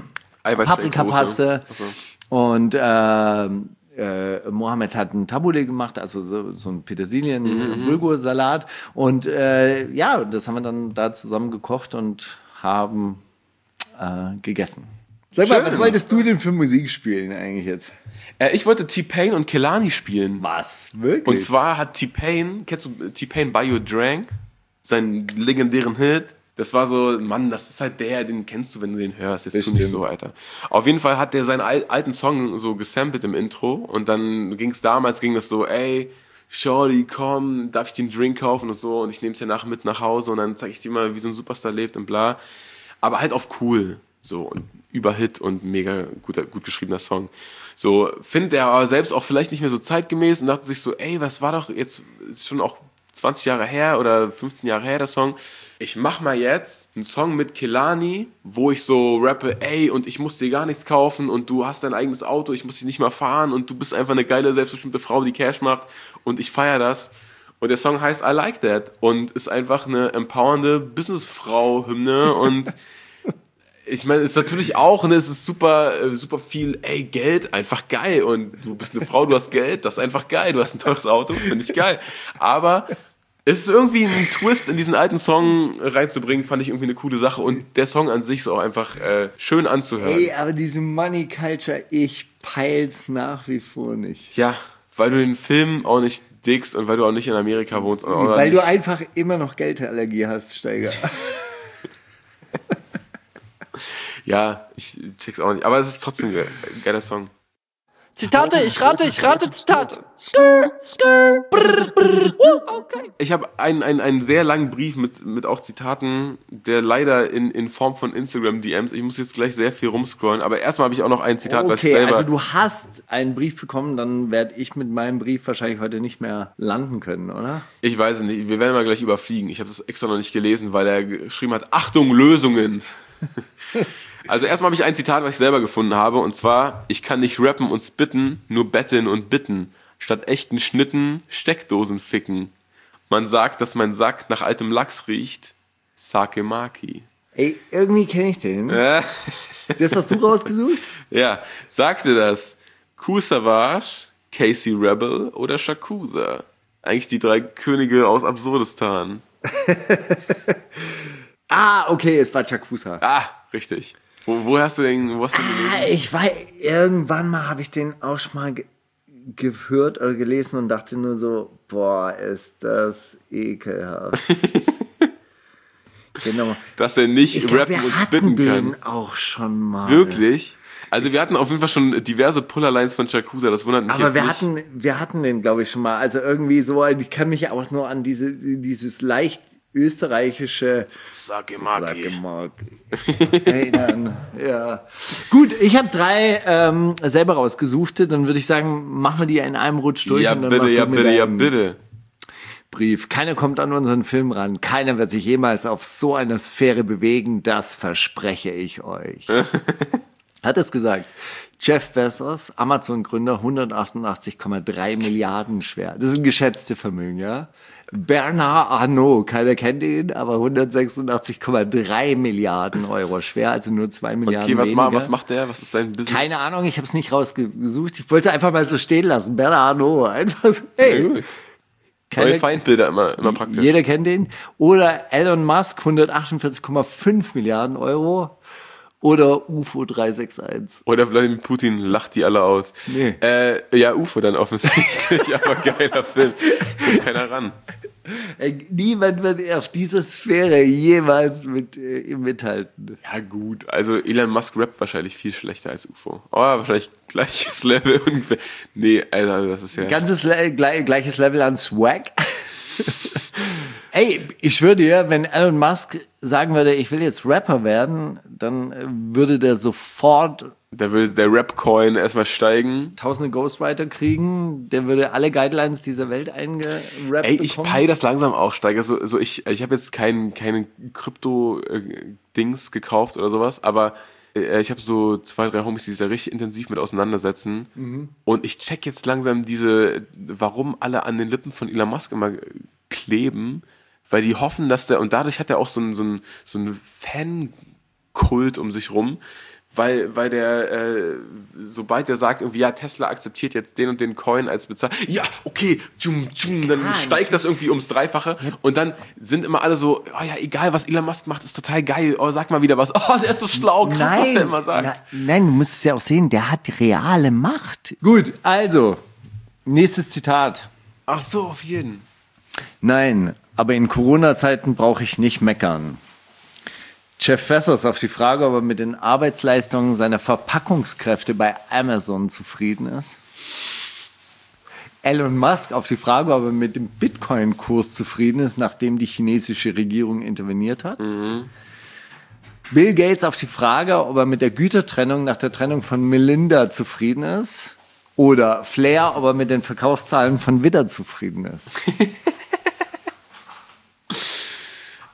Paprikapaste. Okay. Und ähm, äh, Mohammed hat ein Tabbouleh gemacht, also so, so ein Petersilien-Bulgur-Salat. Und äh, ja, das haben wir dann da zusammen gekocht und haben äh, gegessen. Sag mal, Schön. was wolltest du denn für Musik spielen eigentlich jetzt? Äh, ich wollte T-Pain und Kehlani spielen. Was? Wirklich? Und zwar hat T-Pain, kennst du T-Pain Buy You a Drank? Seinen legendären Hit. Das war so, Mann, das ist halt der, den kennst du, wenn du den hörst. Jetzt tu nicht so, Alter. Auf jeden Fall hat der seinen al- alten Song so gesampelt im Intro. Und dann ging es damals, ging das so, ey, Shorty, komm, darf ich dir einen Drink kaufen und so. Und ich nehme es dir nach mit nach Hause und dann zeige ich dir mal, wie so ein Superstar lebt und bla. Aber halt auf cool. So, und Überhit und mega guter, gut geschriebener Song. So, findet er aber selbst auch vielleicht nicht mehr so zeitgemäß und dachte sich so, ey, was war doch jetzt ist schon auch zwanzig Jahre her oder fünfzehn Jahre her, der Song. Ich mach mal jetzt einen Song mit Kehlani, wo ich so rappe, ey, und ich muss dir gar nichts kaufen und du hast dein eigenes Auto, ich muss dich nicht mal fahren und du bist einfach eine geile, selbstbestimmte Frau, die Cash macht und ich feiere das. Und der Song heißt I Like That und ist einfach eine empowernde Businessfrau-Hymne und ich meine, es ist natürlich auch, ne, es ist super, super viel, ey, Geld, einfach geil und du bist eine Frau, du hast Geld, das ist einfach geil, du hast ein teures Auto, finde ich geil. Aber es ist irgendwie ein Twist in diesen alten Song reinzubringen, fand ich irgendwie eine coole Sache. Und der Song an sich ist auch einfach äh, schön anzuhören. Ey, aber diese Money Culture, ich peil's nach wie vor nicht. Ja, weil du den Film auch nicht dickst und weil du auch nicht in Amerika wohnst. Oder weil nicht. du einfach immer noch Geldallergie hast, Steiger. Ja, ich check's auch nicht. Aber es ist trotzdem ein geiler Song. Zitate, ich rate, ich rate Zitate. Skr, skr, brr, brr, uh, okay. Ich habe einen, einen, einen sehr langen Brief mit, mit auch Zitaten, der leider in, in Form von Instagram-D Ms, ich muss jetzt gleich sehr viel rumscrollen, aber erstmal habe ich auch noch ein Zitat, okay, was ich selber... also du hast einen Brief bekommen, dann werde ich mit meinem Brief wahrscheinlich heute nicht mehr landen können, oder? Ich weiß es nicht, wir werden mal gleich überfliegen. Ich habe das extra noch nicht gelesen, weil er geschrieben hat, Achtung, Lösungen. Also erstmal habe ich ein Zitat, was ich selber gefunden habe, und zwar: Ich kann nicht rappen und spitten, nur betteln und bitten. Statt echten Schnitten Steckdosen ficken. Man sagt, dass mein Sack nach altem Lachs riecht. Sake Maki. Ey, irgendwie kenne ich den. Ja. Das hast du rausgesucht? Ja, sagte das Kool Savas, Casey Rebel oder Shakusa? Eigentlich die drei Könige aus Absurdistan. Ah, okay, es war Chakusa. Ah, richtig. Wo, wo hast du den, wo hast du den gelesen? Ah, ich weiß, irgendwann mal habe ich den auch schon mal ge gehört oder gelesen und dachte nur so, boah, ist das ekelhaft. Genau. Dass er nicht Ich glaub, rappen wir und hatten spitten den kann. auch schon mal. Wirklich? Also wir hatten auf jeden Fall schon diverse Puller-Lines von Shakusa, das wundert mich Aber jetzt wir nicht. hatten, wir hatten den, glaube ich, schon mal. Also irgendwie so, ich kann mich auch nur an diese, dieses leicht österreichische Sake Maki. Sake Maki erinnern. Ja. Gut, ich habe drei ähm, selber rausgesucht. Dann würde ich sagen, machen wir die in einem Rutsch durch. Ja, und dann bitte, machst du ja, mit bitte, ja, deinem bitte. Brief. Keiner kommt an unseren Film ran. Keiner wird sich jemals auf so einer Sphäre bewegen. Das verspreche ich euch. Hat es gesagt. Jeff Bezos, Amazon-Gründer, hundertachtundachtzig Komma drei Milliarden schwer. Das ist ein geschätztes Vermögen, ja. Bernard Arnault, keiner kennt ihn, aber hundertsechsundachtzig Komma drei Milliarden Euro schwer, also nur zwei Milliarden Okay, was, weniger. ma, was macht der? Was ist sein Business? Keine Ahnung, ich habe es nicht rausgesucht. Ich wollte einfach mal so stehen lassen. Bernard Arnault, einfach so, hey. Ja, gut. Keine, Neue Feindbilder immer, immer praktisch. Jeder kennt den. Oder Elon Musk, hundertachtundvierzig Komma fünf Milliarden Euro. Oder U F O drei sechs eins. Oder Wladimir Putin lacht die alle aus. Nee. Äh, ja, U F O dann offensichtlich, aber geiler Film. Kommt keiner ran. Ey, niemand wird auf dieser Sphäre jemals mit äh, ihm mithalten. Ja gut, also Elon Musk rappt wahrscheinlich viel schlechter als U F O. Aber wahrscheinlich gleiches Level ungefähr. Nee, also das ist ja... Ganzes Le gleich, gleiches Level an Swag. Ey, ich schwöre dir, wenn Elon Musk sagen würde, ich will jetzt Rapper werden, dann würde der sofort Da würde der Rap-Coin erstmal steigen. tausende Ghostwriter kriegen, der würde alle Guidelines dieser Welt eingerappt Ey, ich bekommen. peil das langsam auch, Steiger. So, so ich ich habe jetzt kein, keine Krypto-Dings gekauft oder sowas, aber äh, ich habe so zwei, drei Homies, die sich da richtig intensiv mit auseinandersetzen. Mhm. Und ich check jetzt langsam diese, warum alle an den Lippen von Elon Musk immer kleben, weil die hoffen, dass der, und dadurch hat er auch so einen so einen, so einen Fankult um sich rum, weil, weil der, äh, sobald er sagt, irgendwie, ja, Tesla akzeptiert jetzt den und den Coin als Bezahlung, ja, okay, tschum, tschum, dann Ah, steigt das irgendwie ums Dreifache und dann sind immer alle so, oh ja, egal, was Elon Musk macht, ist total geil, oh, sag mal wieder was, oh, der ist so schlau, krass, was der immer sagt. na, nein, du musst es ja auch sehen, der hat reale Macht. Gut, also, nächstes Zitat. Ach so, auf jeden. Nein, aber in Corona-Zeiten brauche ich nicht meckern. Jeff Bezos auf die Frage, ob er mit den Arbeitsleistungen seiner Verpackungskräfte bei Amazon zufrieden ist. Elon Musk auf die Frage, ob er mit dem Bitcoin-Kurs zufrieden ist, nachdem die chinesische Regierung interveniert hat. Mhm. Bill Gates auf die Frage, ob er mit der Gütertrennung nach der Trennung von Melinda zufrieden ist. Oder Flair, ob er mit den Verkaufszahlen von Widder zufrieden ist.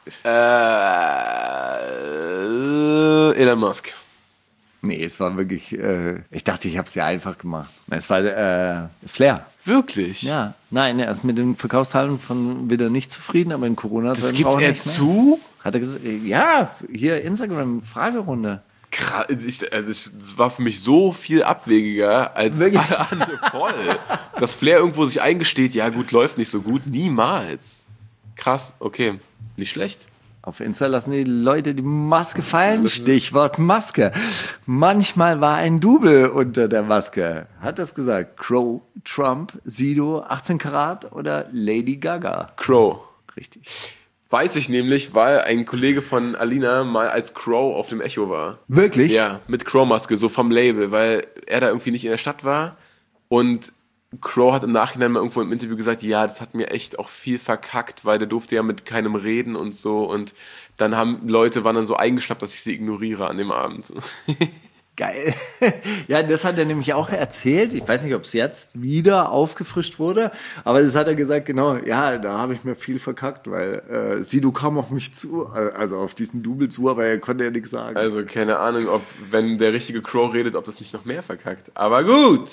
Äh, Elon Musk. Nee, es war wirklich, äh, ich dachte, ich habe es dir einfach gemacht. Es war äh, Flair. Wirklich? Ja, nein, er ist mit den Verkaufszahlen von wieder nicht zufrieden, aber in Corona Das gibt er zu? Hat er gesagt, ja, hier Instagram-Fragerunde. Krass, ich, das war für mich so viel abwegiger als Wirklich? alle anderen voll. Dass Flair irgendwo sich eingesteht, ja gut, läuft nicht so gut, niemals. Krass, okay, nicht schlecht. Auf Insta lassen die Leute die Maske fallen. Stichwort Maske. Manchmal war ein Double unter der Maske. Hat das gesagt? Crow, Trump, Sido, achtzehn Karat oder Lady Gaga? Crow. Richtig. Weiß ich nämlich, weil ein Kollege von Alina mal als Crow auf dem Echo war. Wirklich? Ja, mit Crow-Maske, so vom Label, weil er da irgendwie nicht in der Stadt war und Crow hat im Nachhinein mal irgendwo im Interview gesagt, ja, das hat mir echt auch viel verkackt, weil der durfte ja mit keinem reden und so und dann haben Leute, waren dann so eingeschnappt, dass ich sie ignoriere an dem Abend. Geil. Ja, das hat er nämlich auch erzählt. Ich weiß nicht, ob es jetzt wieder aufgefrischt wurde, aber das hat er gesagt, genau, ja, da habe ich mir viel verkackt, weil äh, Sido kam auf mich zu, also auf diesen Double zu, aber er konnte ja nichts sagen. Also keine Ahnung, ob, wenn der richtige Crow redet, ob das nicht noch mehr verkackt. Aber gut.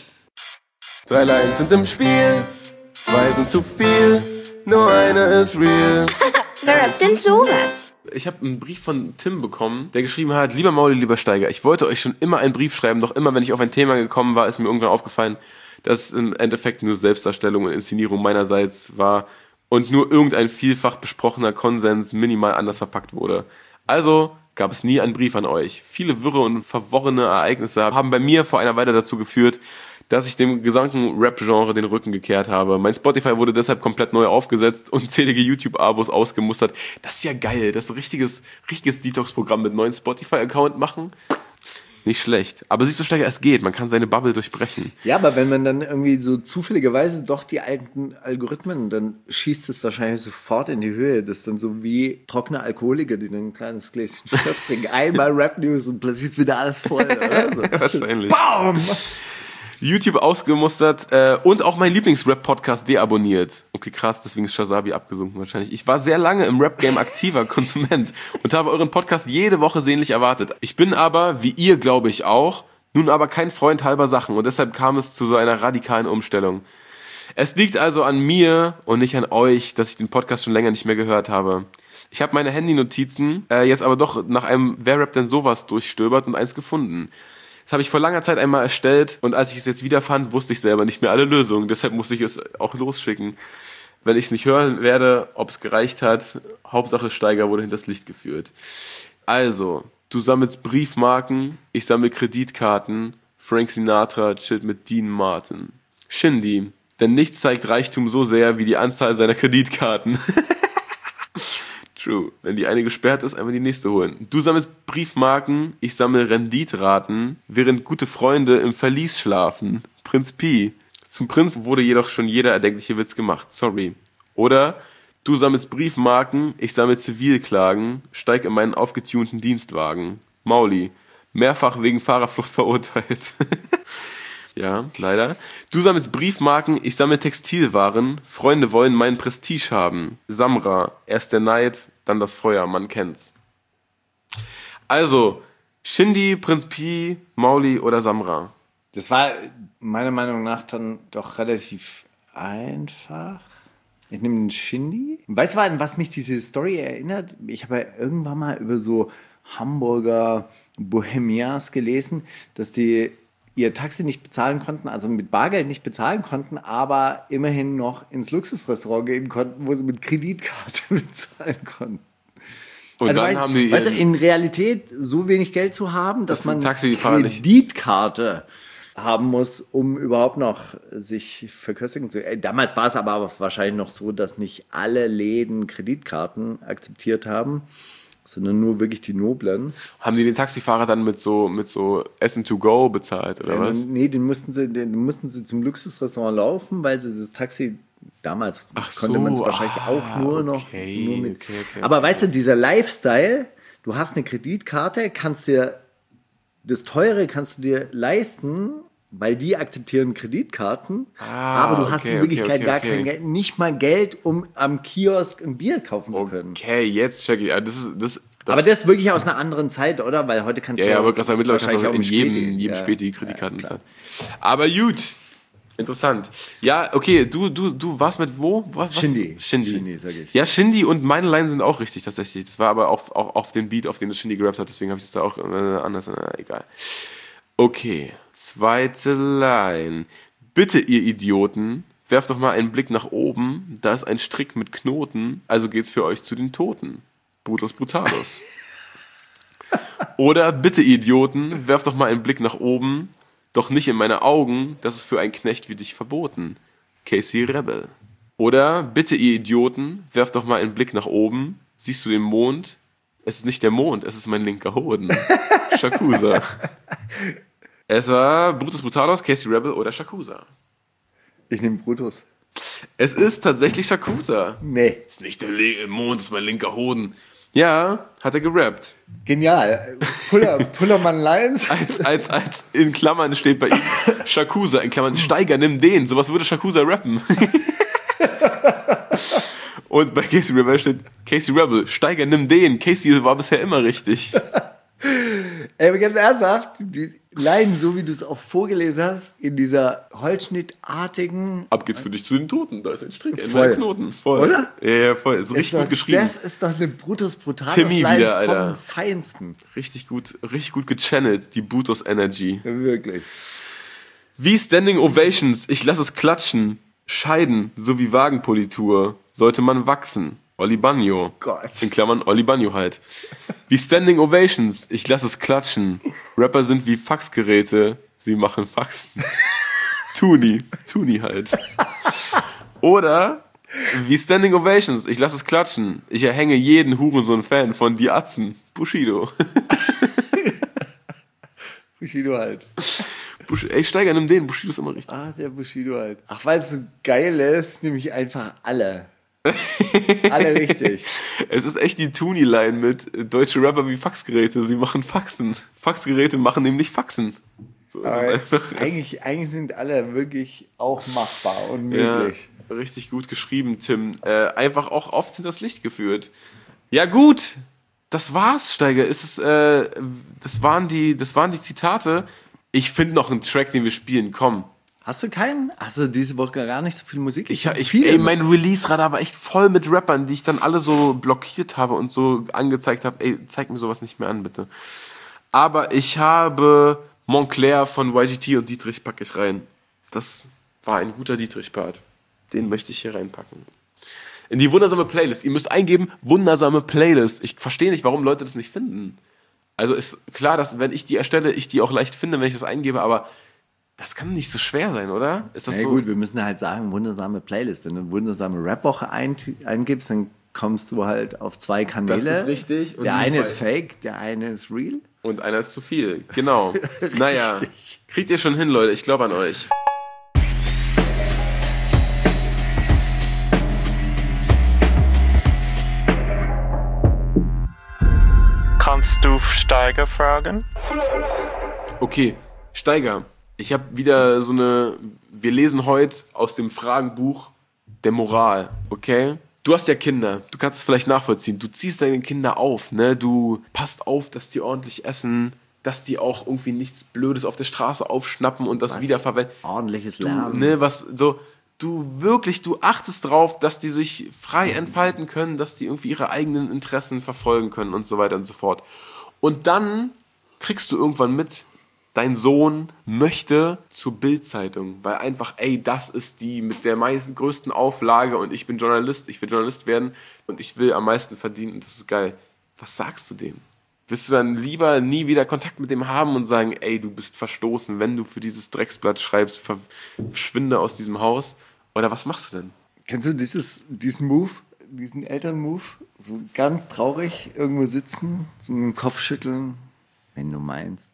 Drei Lines sind im Spiel, zwei sind zu viel, nur eine ist real. Wer rappt denn sowas? Ich habe einen Brief von Tim bekommen, der geschrieben hat, lieber Mauli, lieber Steiger, ich wollte euch schon immer einen Brief schreiben, doch immer, wenn ich auf ein Thema gekommen war, ist mir irgendwann aufgefallen, dass es im Endeffekt nur Selbstdarstellung und Inszenierung meinerseits war und nur irgendein vielfach besprochener Konsens minimal anders verpackt wurde. Also gab es nie einen Brief an euch. Viele wirre und verworrene Ereignisse haben bei mir vor einer Weile dazu geführt, dass ich dem gesamten Rap-Genre den Rücken gekehrt habe. Mein Spotify wurde deshalb komplett neu aufgesetzt und zählige YouTube-Abos ausgemustert. Das ist ja geil, das ist so richtiges, richtiges Detox-Programm mit neuen Spotify-Account machen. Nicht schlecht. Aber siehst du, Steiger, es geht. Man kann seine Bubble durchbrechen. Ja, aber wenn man dann irgendwie so zufälligerweise doch die alten Algorithmen, dann schießt es wahrscheinlich sofort in die Höhe. Das ist dann so wie trockene Alkoholiker, die dann ein kleines Gläschen Schnaps trinken. Einmal Rap-News und plötzlich ist wieder alles voll. Oder? So. Wahrscheinlich. Bam! YouTube ausgemustert äh, und auch mein Lieblings-Rap-Podcast deabonniert. Okay, krass, deswegen ist Shazabi abgesunken wahrscheinlich. Ich war sehr lange im Rap-Game aktiver Konsument und habe euren Podcast jede Woche sehnlich erwartet. Ich bin aber, wie ihr glaube ich auch, nun aber kein Freund halber Sachen und deshalb kam es zu so einer radikalen Umstellung. Es liegt also an mir und nicht an euch, dass ich den Podcast schon länger nicht mehr gehört habe. Ich habe meine Handy-Notizen äh, jetzt aber doch nach einem Wer rappt denn sowas durchstöbert und eins gefunden. Das habe ich vor langer Zeit einmal erstellt und als ich es jetzt wiederfand, wusste ich selber nicht mehr alle Lösungen. Deshalb musste ich es auch losschicken. Wenn ich es nicht hören werde, ob es gereicht hat, Hauptsache Steiger wurde hinters Licht geführt. Also, du sammelst Briefmarken, ich sammle Kreditkarten, Frank Sinatra chillt mit Dean Martin. Shindy, denn nichts zeigt Reichtum so sehr wie die Anzahl seiner Kreditkarten. True. Wenn die eine gesperrt ist, einfach die nächste holen. Du sammelst Briefmarken, ich sammle Renditraten, während gute Freunde im Verlies schlafen. Prinz Pi. Zum Prinz wurde jedoch schon jeder erdenkliche Witz gemacht. Sorry. Oder du sammelst Briefmarken, ich sammle Zivilklagen, steig in meinen aufgetunten Dienstwagen. Mauli. Mehrfach wegen Fahrerflucht verurteilt. Ja, leider. Du sammelst Briefmarken, ich sammle Textilwaren. Freunde wollen meinen Prestige haben. Samra, erst der Neid, dann das Feuer, man kennt's. Also, Shindy, Prinz Pi, Mauli oder Samra? Das war meiner Meinung nach dann doch relativ einfach. Ich nehme den Shindy. Weißt du, an was mich diese Story erinnert? Ich habe ja irgendwann mal über so Hamburger Bohemians gelesen, dass die ihr Taxi nicht bezahlen konnten, also mit Bargeld nicht bezahlen konnten, aber immerhin noch ins Luxusrestaurant gehen konnten, wo sie mit Kreditkarte bezahlen konnten. Und also dann weißt, haben die weißt du, in Realität so wenig Geld zu haben, dass das man Taxifahrer Kreditkarte haben muss, um überhaupt noch sich verköstigen zu können. Damals war es aber wahrscheinlich noch so, dass nicht alle Läden Kreditkarten akzeptiert haben, sondern nur wirklich die Noblen. Haben die den Taxifahrer dann mit so, mit so Essen to go bezahlt, oder ja, was? Nee, den mussten, sie, den mussten sie zum Luxusrestaurant laufen, weil sie das Taxi, damals Ach konnte so, man es wahrscheinlich ah, auch nur noch okay, nur mit. okay, okay, Aber okay. weißt du, dieser Lifestyle, du hast eine Kreditkarte, kannst dir das Teure kannst du dir leisten, weil die akzeptieren Kreditkarten, Ah, aber du hast okay, in Wirklichkeit okay, gar okay. kein Geld, nicht mal Geld, um am Kiosk ein Bier kaufen zu können. Okay, jetzt check ich. Ah, Das ist, das, Aber das ist wirklich aus einer anderen Zeit, oder? Weil heute kannst ja, du ja, aber gerade sagen, mittlerweile kannst du auch in wahrscheinlich jedem, Späti. jedem Ja. Späti Kreditkarten Ja, zahlen. Aber gut. Interessant. Ja, okay, du, du, du warst mit wo? Was? Shindy. Shindy. Shindy, sag ich. Ja, Shindy und meine Line sind auch richtig tatsächlich. Das war aber auch, auch auf den Beat, auf den das Shindy gerappt hat, deswegen habe ich es da auch äh, anders. Äh, egal. Okay, zweite Line. Bitte, ihr Idioten, werft doch mal einen Blick nach oben. Da ist ein Strick mit Knoten, also geht's für euch zu den Toten. Brutus Brutalus. Oder bitte, ihr Idioten, werft doch mal einen Blick nach oben. Doch nicht in meine Augen, das ist für einen Knecht wie dich verboten. Casey Rebel. Oder, bitte ihr Idioten, werft doch mal einen Blick nach oben. Siehst du den Mond? Es ist nicht der Mond, es ist mein linker Hoden. Shakusa. Es war Brutus Brutalos, Casey Rebel oder Shakusa. Ich nehme Brutus. Es ist tatsächlich Shakusa. Nee. Es ist nicht der Le- Mond, es ist mein linker Hoden. Ja, hat er gerappt. Genial. Puller, Pullermann Lions. Als, als, als in Klammern steht bei ihm Shakusa, in Klammern Steiger, nimm den. Sowas würde Shakusa rappen. Und bei Casey Rebel steht Casey Rebel, Steiger, nimm den. Casey war bisher immer richtig. Ey, aber ganz ernsthaft, die Leiden, so wie du es auch vorgelesen hast, in dieser holzschnittartigen... Ab geht's für dich zu den Toten. Da ist ein Strick, ein Voll. Knoten. Voll. Oder? Ja, ja, voll. Ist richtig ist doch, gut geschrieben. Das ist doch eine Brutus Brutalis Timmy Line wieder, Alter. vom Feinsten. Richtig gut, richtig gut gechannelt, die Brutus Energy. Wirklich. Wie Standing Ovations, ich lass es klatschen. Scheiden sowie Wagenpolitur sollte man wachsen. Olli Bagno. Gott. In Klammern Olli Bagno halt. Wie Standing Ovations, ich lass es klatschen. Rapper sind wie Faxgeräte, sie machen Faxen. Tuni, Tuni halt. Oder wie Standing Ovations, ich lass es klatschen. Ich erhänge jeden Hurensohn-Fan von Die Atzen. Bushido. Bushido halt. Bush, ey, Steiger, nimm den. Bushido ist immer richtig. Ah, der Bushido halt. Ach, weil es so geil ist, nämlich einfach alle. Alle richtig. Es ist echt die Tuni-Line mit äh, deutsche Rapper wie Faxgeräte. Sie machen Faxen. Faxgeräte machen nämlich Faxen. So ist es Aber einfach. eigentlich, Es- eigentlich sind alle wirklich auch machbar und möglich. Ja, richtig gut geschrieben, Tim. Äh, einfach auch oft hinters Licht geführt. Ja gut, das war's, Steiger. Ist es, äh, das waren die, das waren die Zitate. Ich finde noch einen Track, den wir spielen. Komm. Hast du keinen? Hast du diese Woche gar nicht so viel Musik? Ich, hab ich, viele. ey, mein Release-Radar war echt voll mit Rappern, die ich dann alle so blockiert habe und so angezeigt habe. Ey, zeig mir sowas nicht mehr an, bitte. Aber ich habe Montclair von Y G T und Dietrich packe ich rein. Das war ein guter Dietrich-Part. Den möchte ich hier reinpacken. In die wundersame Playlist. Ihr müsst eingeben, wundersame Playlist. Ich verstehe nicht, warum Leute das nicht finden. Also ist klar, dass wenn ich die erstelle, ich die auch leicht finde, wenn ich das eingebe, aber das kann nicht so schwer sein, oder? Ist das Na so? gut, wir müssen halt sagen, wundersame Playlist. Wenn du eine wundersame Rap-Woche ein, eingibst, dann kommst du halt auf zwei Kanäle. Das ist richtig. Und Der eine die ist fake, der eine ist real. Und einer ist zu viel. Genau. Naja, kriegt ihr schon hin, Leute. Ich glaube an euch. Kannst du Steiger fragen? Okay, Steiger. Ich habe wieder so eine... Wir lesen heute aus dem Fragenbuch der Moral, okay? Du hast ja Kinder. Du kannst es vielleicht nachvollziehen. Du ziehst deine Kinder auf, ne? Du passt auf, dass die ordentlich essen, dass die auch irgendwie nichts Blödes auf der Straße aufschnappen und das Was? wiederverwenden. Ordentliches Du, Lernen. ne, was so, du wirklich, du achtest drauf, dass die sich frei entfalten können, dass die irgendwie ihre eigenen Interessen verfolgen können und so weiter und so fort. Und dann kriegst du irgendwann mit, dein Sohn möchte zur Bild-Zeitung, weil einfach, ey, das ist die mit der meisten, größten Auflage und ich bin Journalist, ich will Journalist werden und ich will am meisten verdienen und das ist geil. Was sagst du dem? Willst du dann lieber nie wieder Kontakt mit dem haben und sagen, ey, du bist verstoßen, wenn du für dieses Drecksblatt schreibst, verschwinde aus diesem Haus? Oder was machst du denn? Kennst du dieses, diesen Move, diesen Elternmove? So ganz traurig irgendwo sitzen, so mit dem Kopf schütteln, wenn du meinst.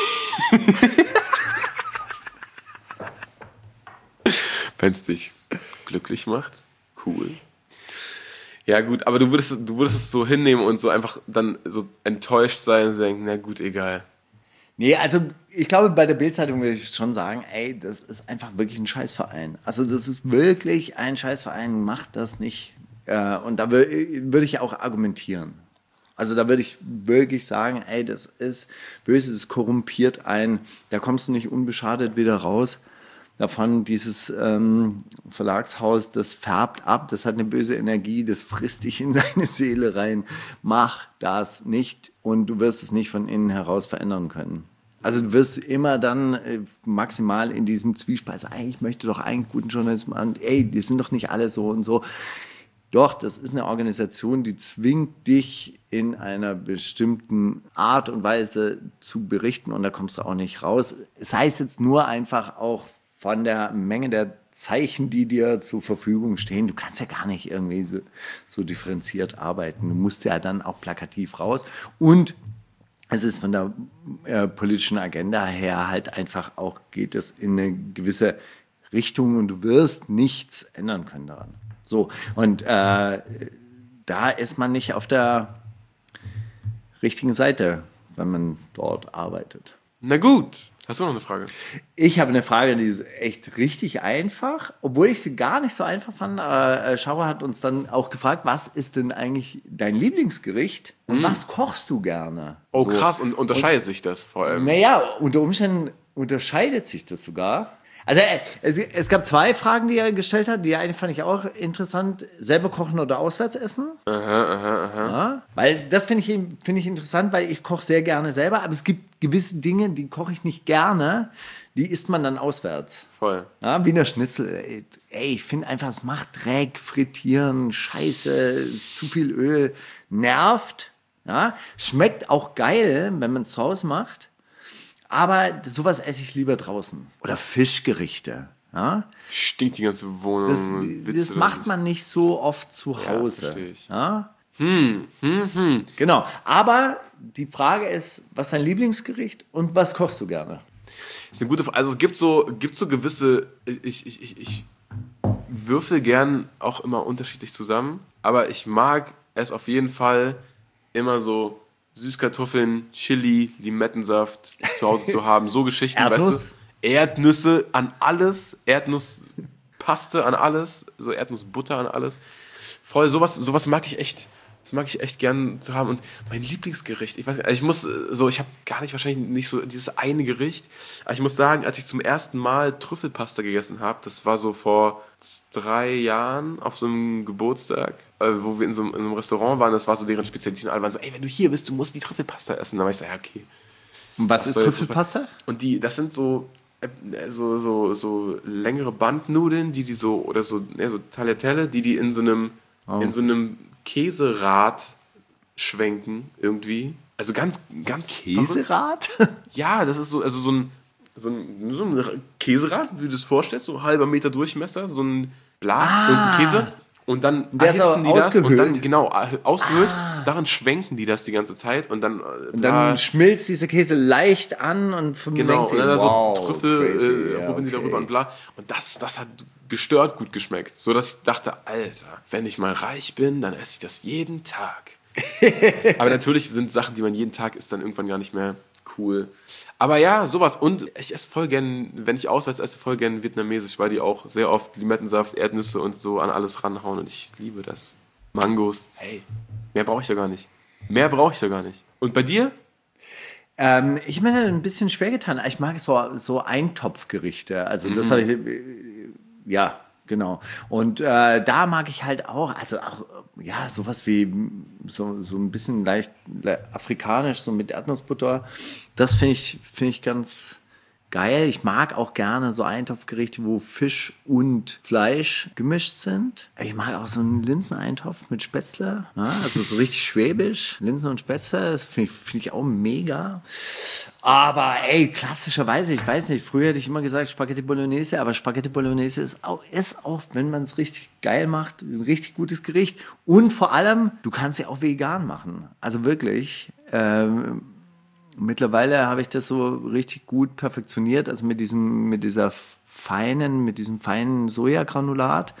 Wenn es dich glücklich macht, cool. Ja gut, aber du würdest, du würdest es so hinnehmen und so einfach dann so enttäuscht sein und denken, na gut, egal. Nee, also ich glaube, bei der Bild-Zeitung würde ich schon sagen, ey, das ist einfach wirklich ein Scheißverein. Also das ist wirklich ein Scheißverein, macht das nicht. Äh, und da würde würd ich auch argumentieren. Also da würde ich wirklich sagen, ey, das ist böse, das korrumpiert einen. Da kommst du nicht unbeschadet wieder raus. Davon dieses ähm, Verlagshaus, das färbt ab, das hat eine böse Energie, das frisst dich in seine Seele rein. Mach das nicht und du wirst es nicht von innen heraus verändern können. Also du wirst immer dann äh, maximal in diesem Zwiespalt sagen, ey, ich möchte doch eigentlich guten Journalismus machen, ey, die sind doch nicht alle so und so. Doch, das ist eine Organisation, die zwingt dich in einer bestimmten Art und Weise zu berichten und da kommst du auch nicht raus. Es heißt jetzt nur einfach auch von der Menge der Zeichen, die dir zur Verfügung stehen. Du kannst ja gar nicht irgendwie so, so differenziert arbeiten. Du musst ja dann auch plakativ raus. Und es ist von der äh, politischen Agenda her halt einfach auch, geht es in eine gewisse Richtung und du wirst nichts ändern können daran. So, und äh, da ist man nicht auf der richtigen Seite, wenn man dort arbeitet. Na gut. Hast du noch eine Frage? Ich habe eine Frage, die ist echt richtig einfach, obwohl ich sie gar nicht so einfach fand. Äh, Schauer hat uns dann auch gefragt, was ist denn eigentlich dein Lieblingsgericht und mm. was kochst du gerne? Oh so. Krass, und unterscheidet und, sich das vor allem? Naja, unter Umständen unterscheidet sich das sogar. Also äh, es, es gab zwei Fragen, die er gestellt hat. Die eine fand ich auch interessant. Selber kochen oder auswärts essen? Aha, aha, aha. Ja, weil das finde ich, find ich interessant, weil ich koche sehr gerne selber. Aber es gibt gewisse Dinge, die koche ich nicht gerne. Die isst man dann auswärts. Voll. Ja, Wiener Schnitzel. Ey, ich finde einfach, es macht Dreck, Frittieren, Scheiße, zu viel Öl. Nervt. Ja, schmeckt auch geil, wenn man es zu Hause macht. Aber sowas esse ich lieber draußen. Oder Fischgerichte. Ja? Stinkt die ganze Wohnung. Das, Witze, das macht man nicht so oft zu Hause. Ja, verstehe ich. Ja? Hm, hm, hm. Genau. Aber die Frage ist, was ist dein Lieblingsgericht und was kochst du gerne? Das ist eine gute Frage. Also es gibt so, gibt so gewisse, ich, ich, ich, ich würfel gern auch immer unterschiedlich zusammen, aber ich mag es auf jeden Fall immer so Süßkartoffeln, Chili, Limettensaft zu Hause zu haben, so Geschichten, Erdnuss? weißt du? Erdnüsse an alles, Erdnusspaste an alles, so Erdnussbutter an alles. Voll, sowas, sowas mag ich echt, das mag ich echt gern zu haben. Und mein Lieblingsgericht, ich weiß nicht, also ich muss so, ich habe gar nicht wahrscheinlich nicht so dieses eine Gericht, aber ich muss sagen, als ich zum ersten Mal Trüffelpasta gegessen habe, das war so vor drei Jahren auf so einem Geburtstag, wo wir in so, einem, in so einem Restaurant waren, das war so deren Spezialität. Und alle waren so, ey, wenn du hier bist, du musst die Trüffelpasta essen. Da war ich so, ja, okay. Und was, was ist Trüffelpasta? Und die, das sind so, äh, so, so, so längere Bandnudeln, die die so, oder so, ja, so Tagliatelle, die die in so einem, oh. in so einem Käserad schwenken, irgendwie. Also ganz, ganz Käserad? Ja, das ist so, also so ein, so ein, so ein Käserad, wie du das vorstellst, so ein halber Meter Durchmesser, so ein Blatt, ah. irgendein Käse. Und dann der erhitzen die das und dann, genau, ausgehöhlt, ah. daran schwenken die das die ganze Zeit und dann, und dann schmilzt dieser Käse leicht an und vermengt genau, und dann wow, so Trüffel crazy, äh, ja, rubbeln die okay. darüber und bla. Und das, das hat gestört gut geschmeckt. So dass ich dachte, Alter, wenn ich mal reich bin, dann esse ich das jeden Tag. Aber natürlich sind Sachen, die man jeden Tag isst, dann irgendwann gar nicht mehr cool. Aber ja, sowas. Und ich esse voll gern, wenn ich auswärts esse, voll gern vietnamesisch, weil die auch sehr oft Limettensaft, Erdnüsse und so an alles ranhauen. Und ich liebe das. Mangos. Hey, mehr brauche ich da gar nicht. Mehr brauche ich da gar nicht. Und bei dir? Ähm, ich bin ein bisschen schwer getan. Ich mag so, so Eintopfgerichte. Also das mhm. habe ich, ja, genau. Und äh, da mag ich halt auch, also auch, ja, sowas wie so, so ein bisschen leicht afrikanisch, so mit Erdnussbutter. Das finde ich, finde ich ganz geil. Ich mag auch gerne so Eintopfgerichte, wo Fisch und Fleisch gemischt sind. Ich mag auch so einen Linseneintopf mit Spätzle. Ja, also so richtig schwäbisch. Linsen und Spätzle, das finde ich, find ich auch mega. Aber ey, klassischerweise, ich weiß nicht, früher hätte ich immer gesagt Spaghetti Bolognese, aber Spaghetti Bolognese ist auch, ist auch wenn man es richtig geil macht, ein richtig gutes Gericht. Und vor allem, du kannst ja auch vegan machen. Also wirklich, ähm, mittlerweile habe ich das so richtig gut perfektioniert, also mit diesem, mit dieser feinen, mit diesem feinen Sojagranulat.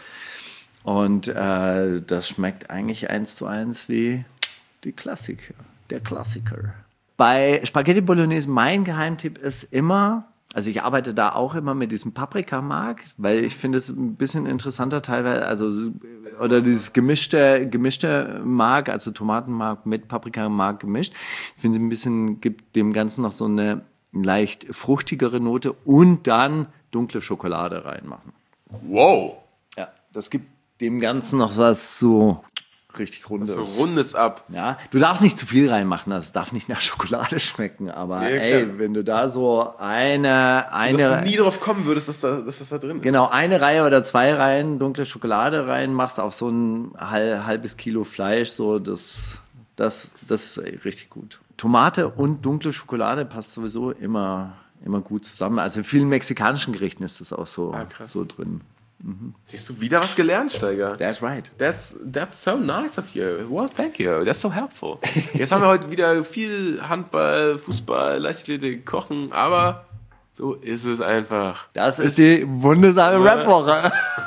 Und äh, das schmeckt eigentlich eins zu eins wie die Klassiker, der Klassiker. Bei Spaghetti Bolognese, mein Geheimtipp ist immer, also ich arbeite da auch immer mit diesem Paprikamark, weil ich finde es ein bisschen interessanter teilweise, also oder dieses gemischte, gemischte Mark, also Tomatenmark mit Paprikamark gemischt. Ich finde es ein bisschen, gibt dem Ganzen noch so eine leicht fruchtigere Note und dann dunkle Schokolade reinmachen. Wow. Ja, das gibt dem Ganzen noch was so richtig Rundes. So rundes ab. Ja, du darfst nicht zu viel reinmachen, das darf nicht nach Schokolade schmecken, aber Ja, ey, klar. wenn du da so eine, eine, Dass du nie drauf kommen würdest, dass, da, dass das da drin ist. genau, eine Reihe oder zwei Reihen dunkle Schokolade reinmachst auf so ein hal- halbes Kilo Fleisch, so, das, das, das ist richtig gut. Tomate und dunkle Schokolade passt sowieso immer, immer gut zusammen. Also in vielen mexikanischen Gerichten ist das auch so, Ah, krass. so drin. Siehst du wieder was gelernt, Steiger? That's right. That's, that's so nice of you. Well, thank you. That's so helpful. Jetzt haben wir heute wieder viel Handball, Fußball, Leichtathletik, Kochen, aber so ist es einfach. Das ist die wundersame Rap-Woche.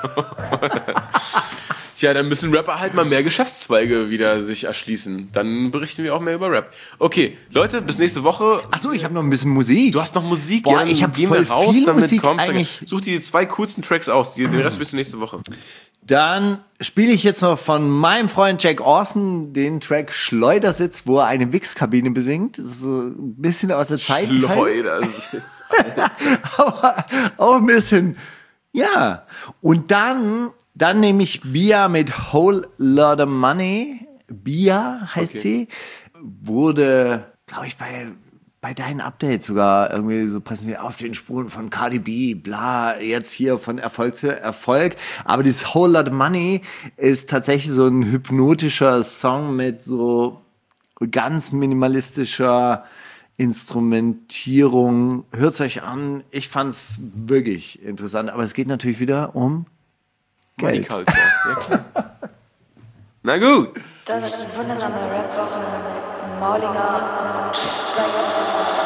Tja, dann müssen Rapper halt mal mehr Geschäftszweige wieder sich erschließen. Dann berichten wir auch mehr über Rap. Okay, Leute, bis nächste Woche. Achso, ich habe noch ein bisschen Musik. Du hast noch Musik, Boah, ja, dann ich hab gehen voll wir raus, viel damit Musik komm, Steiger. eigentlich. Such dir die zwei coolsten Tracks aus, die, den Rest bis nächste Woche. Dann spiele ich jetzt noch von meinem Freund Jack Orson den Track Schleudersitz, wo er eine Wichskabine besingt. Das ist so ein bisschen aus der Zeit gefallen. Leute, Aber auch ein bisschen, ja. Und dann, dann nehme ich Bia mit Whole Lotta Money. Bia heißt Okay. sie. Wurde, glaube ich, bei, bei deinen Updates sogar irgendwie so präsentiert, auf den Spuren von Cardi B, bla, jetzt hier von Erfolg zu Erfolg. Aber dieses Whole Lotta Money ist tatsächlich so ein hypnotischer Song mit so ganz minimalistischer Instrumentierung. Hört's euch an. Ich fand's wirklich interessant. Aber es geht natürlich wieder um Money Geld. Culture. Ja, klar. Na gut. Das ist die wundersame Rap-Woche mit Maulinger und Steiger.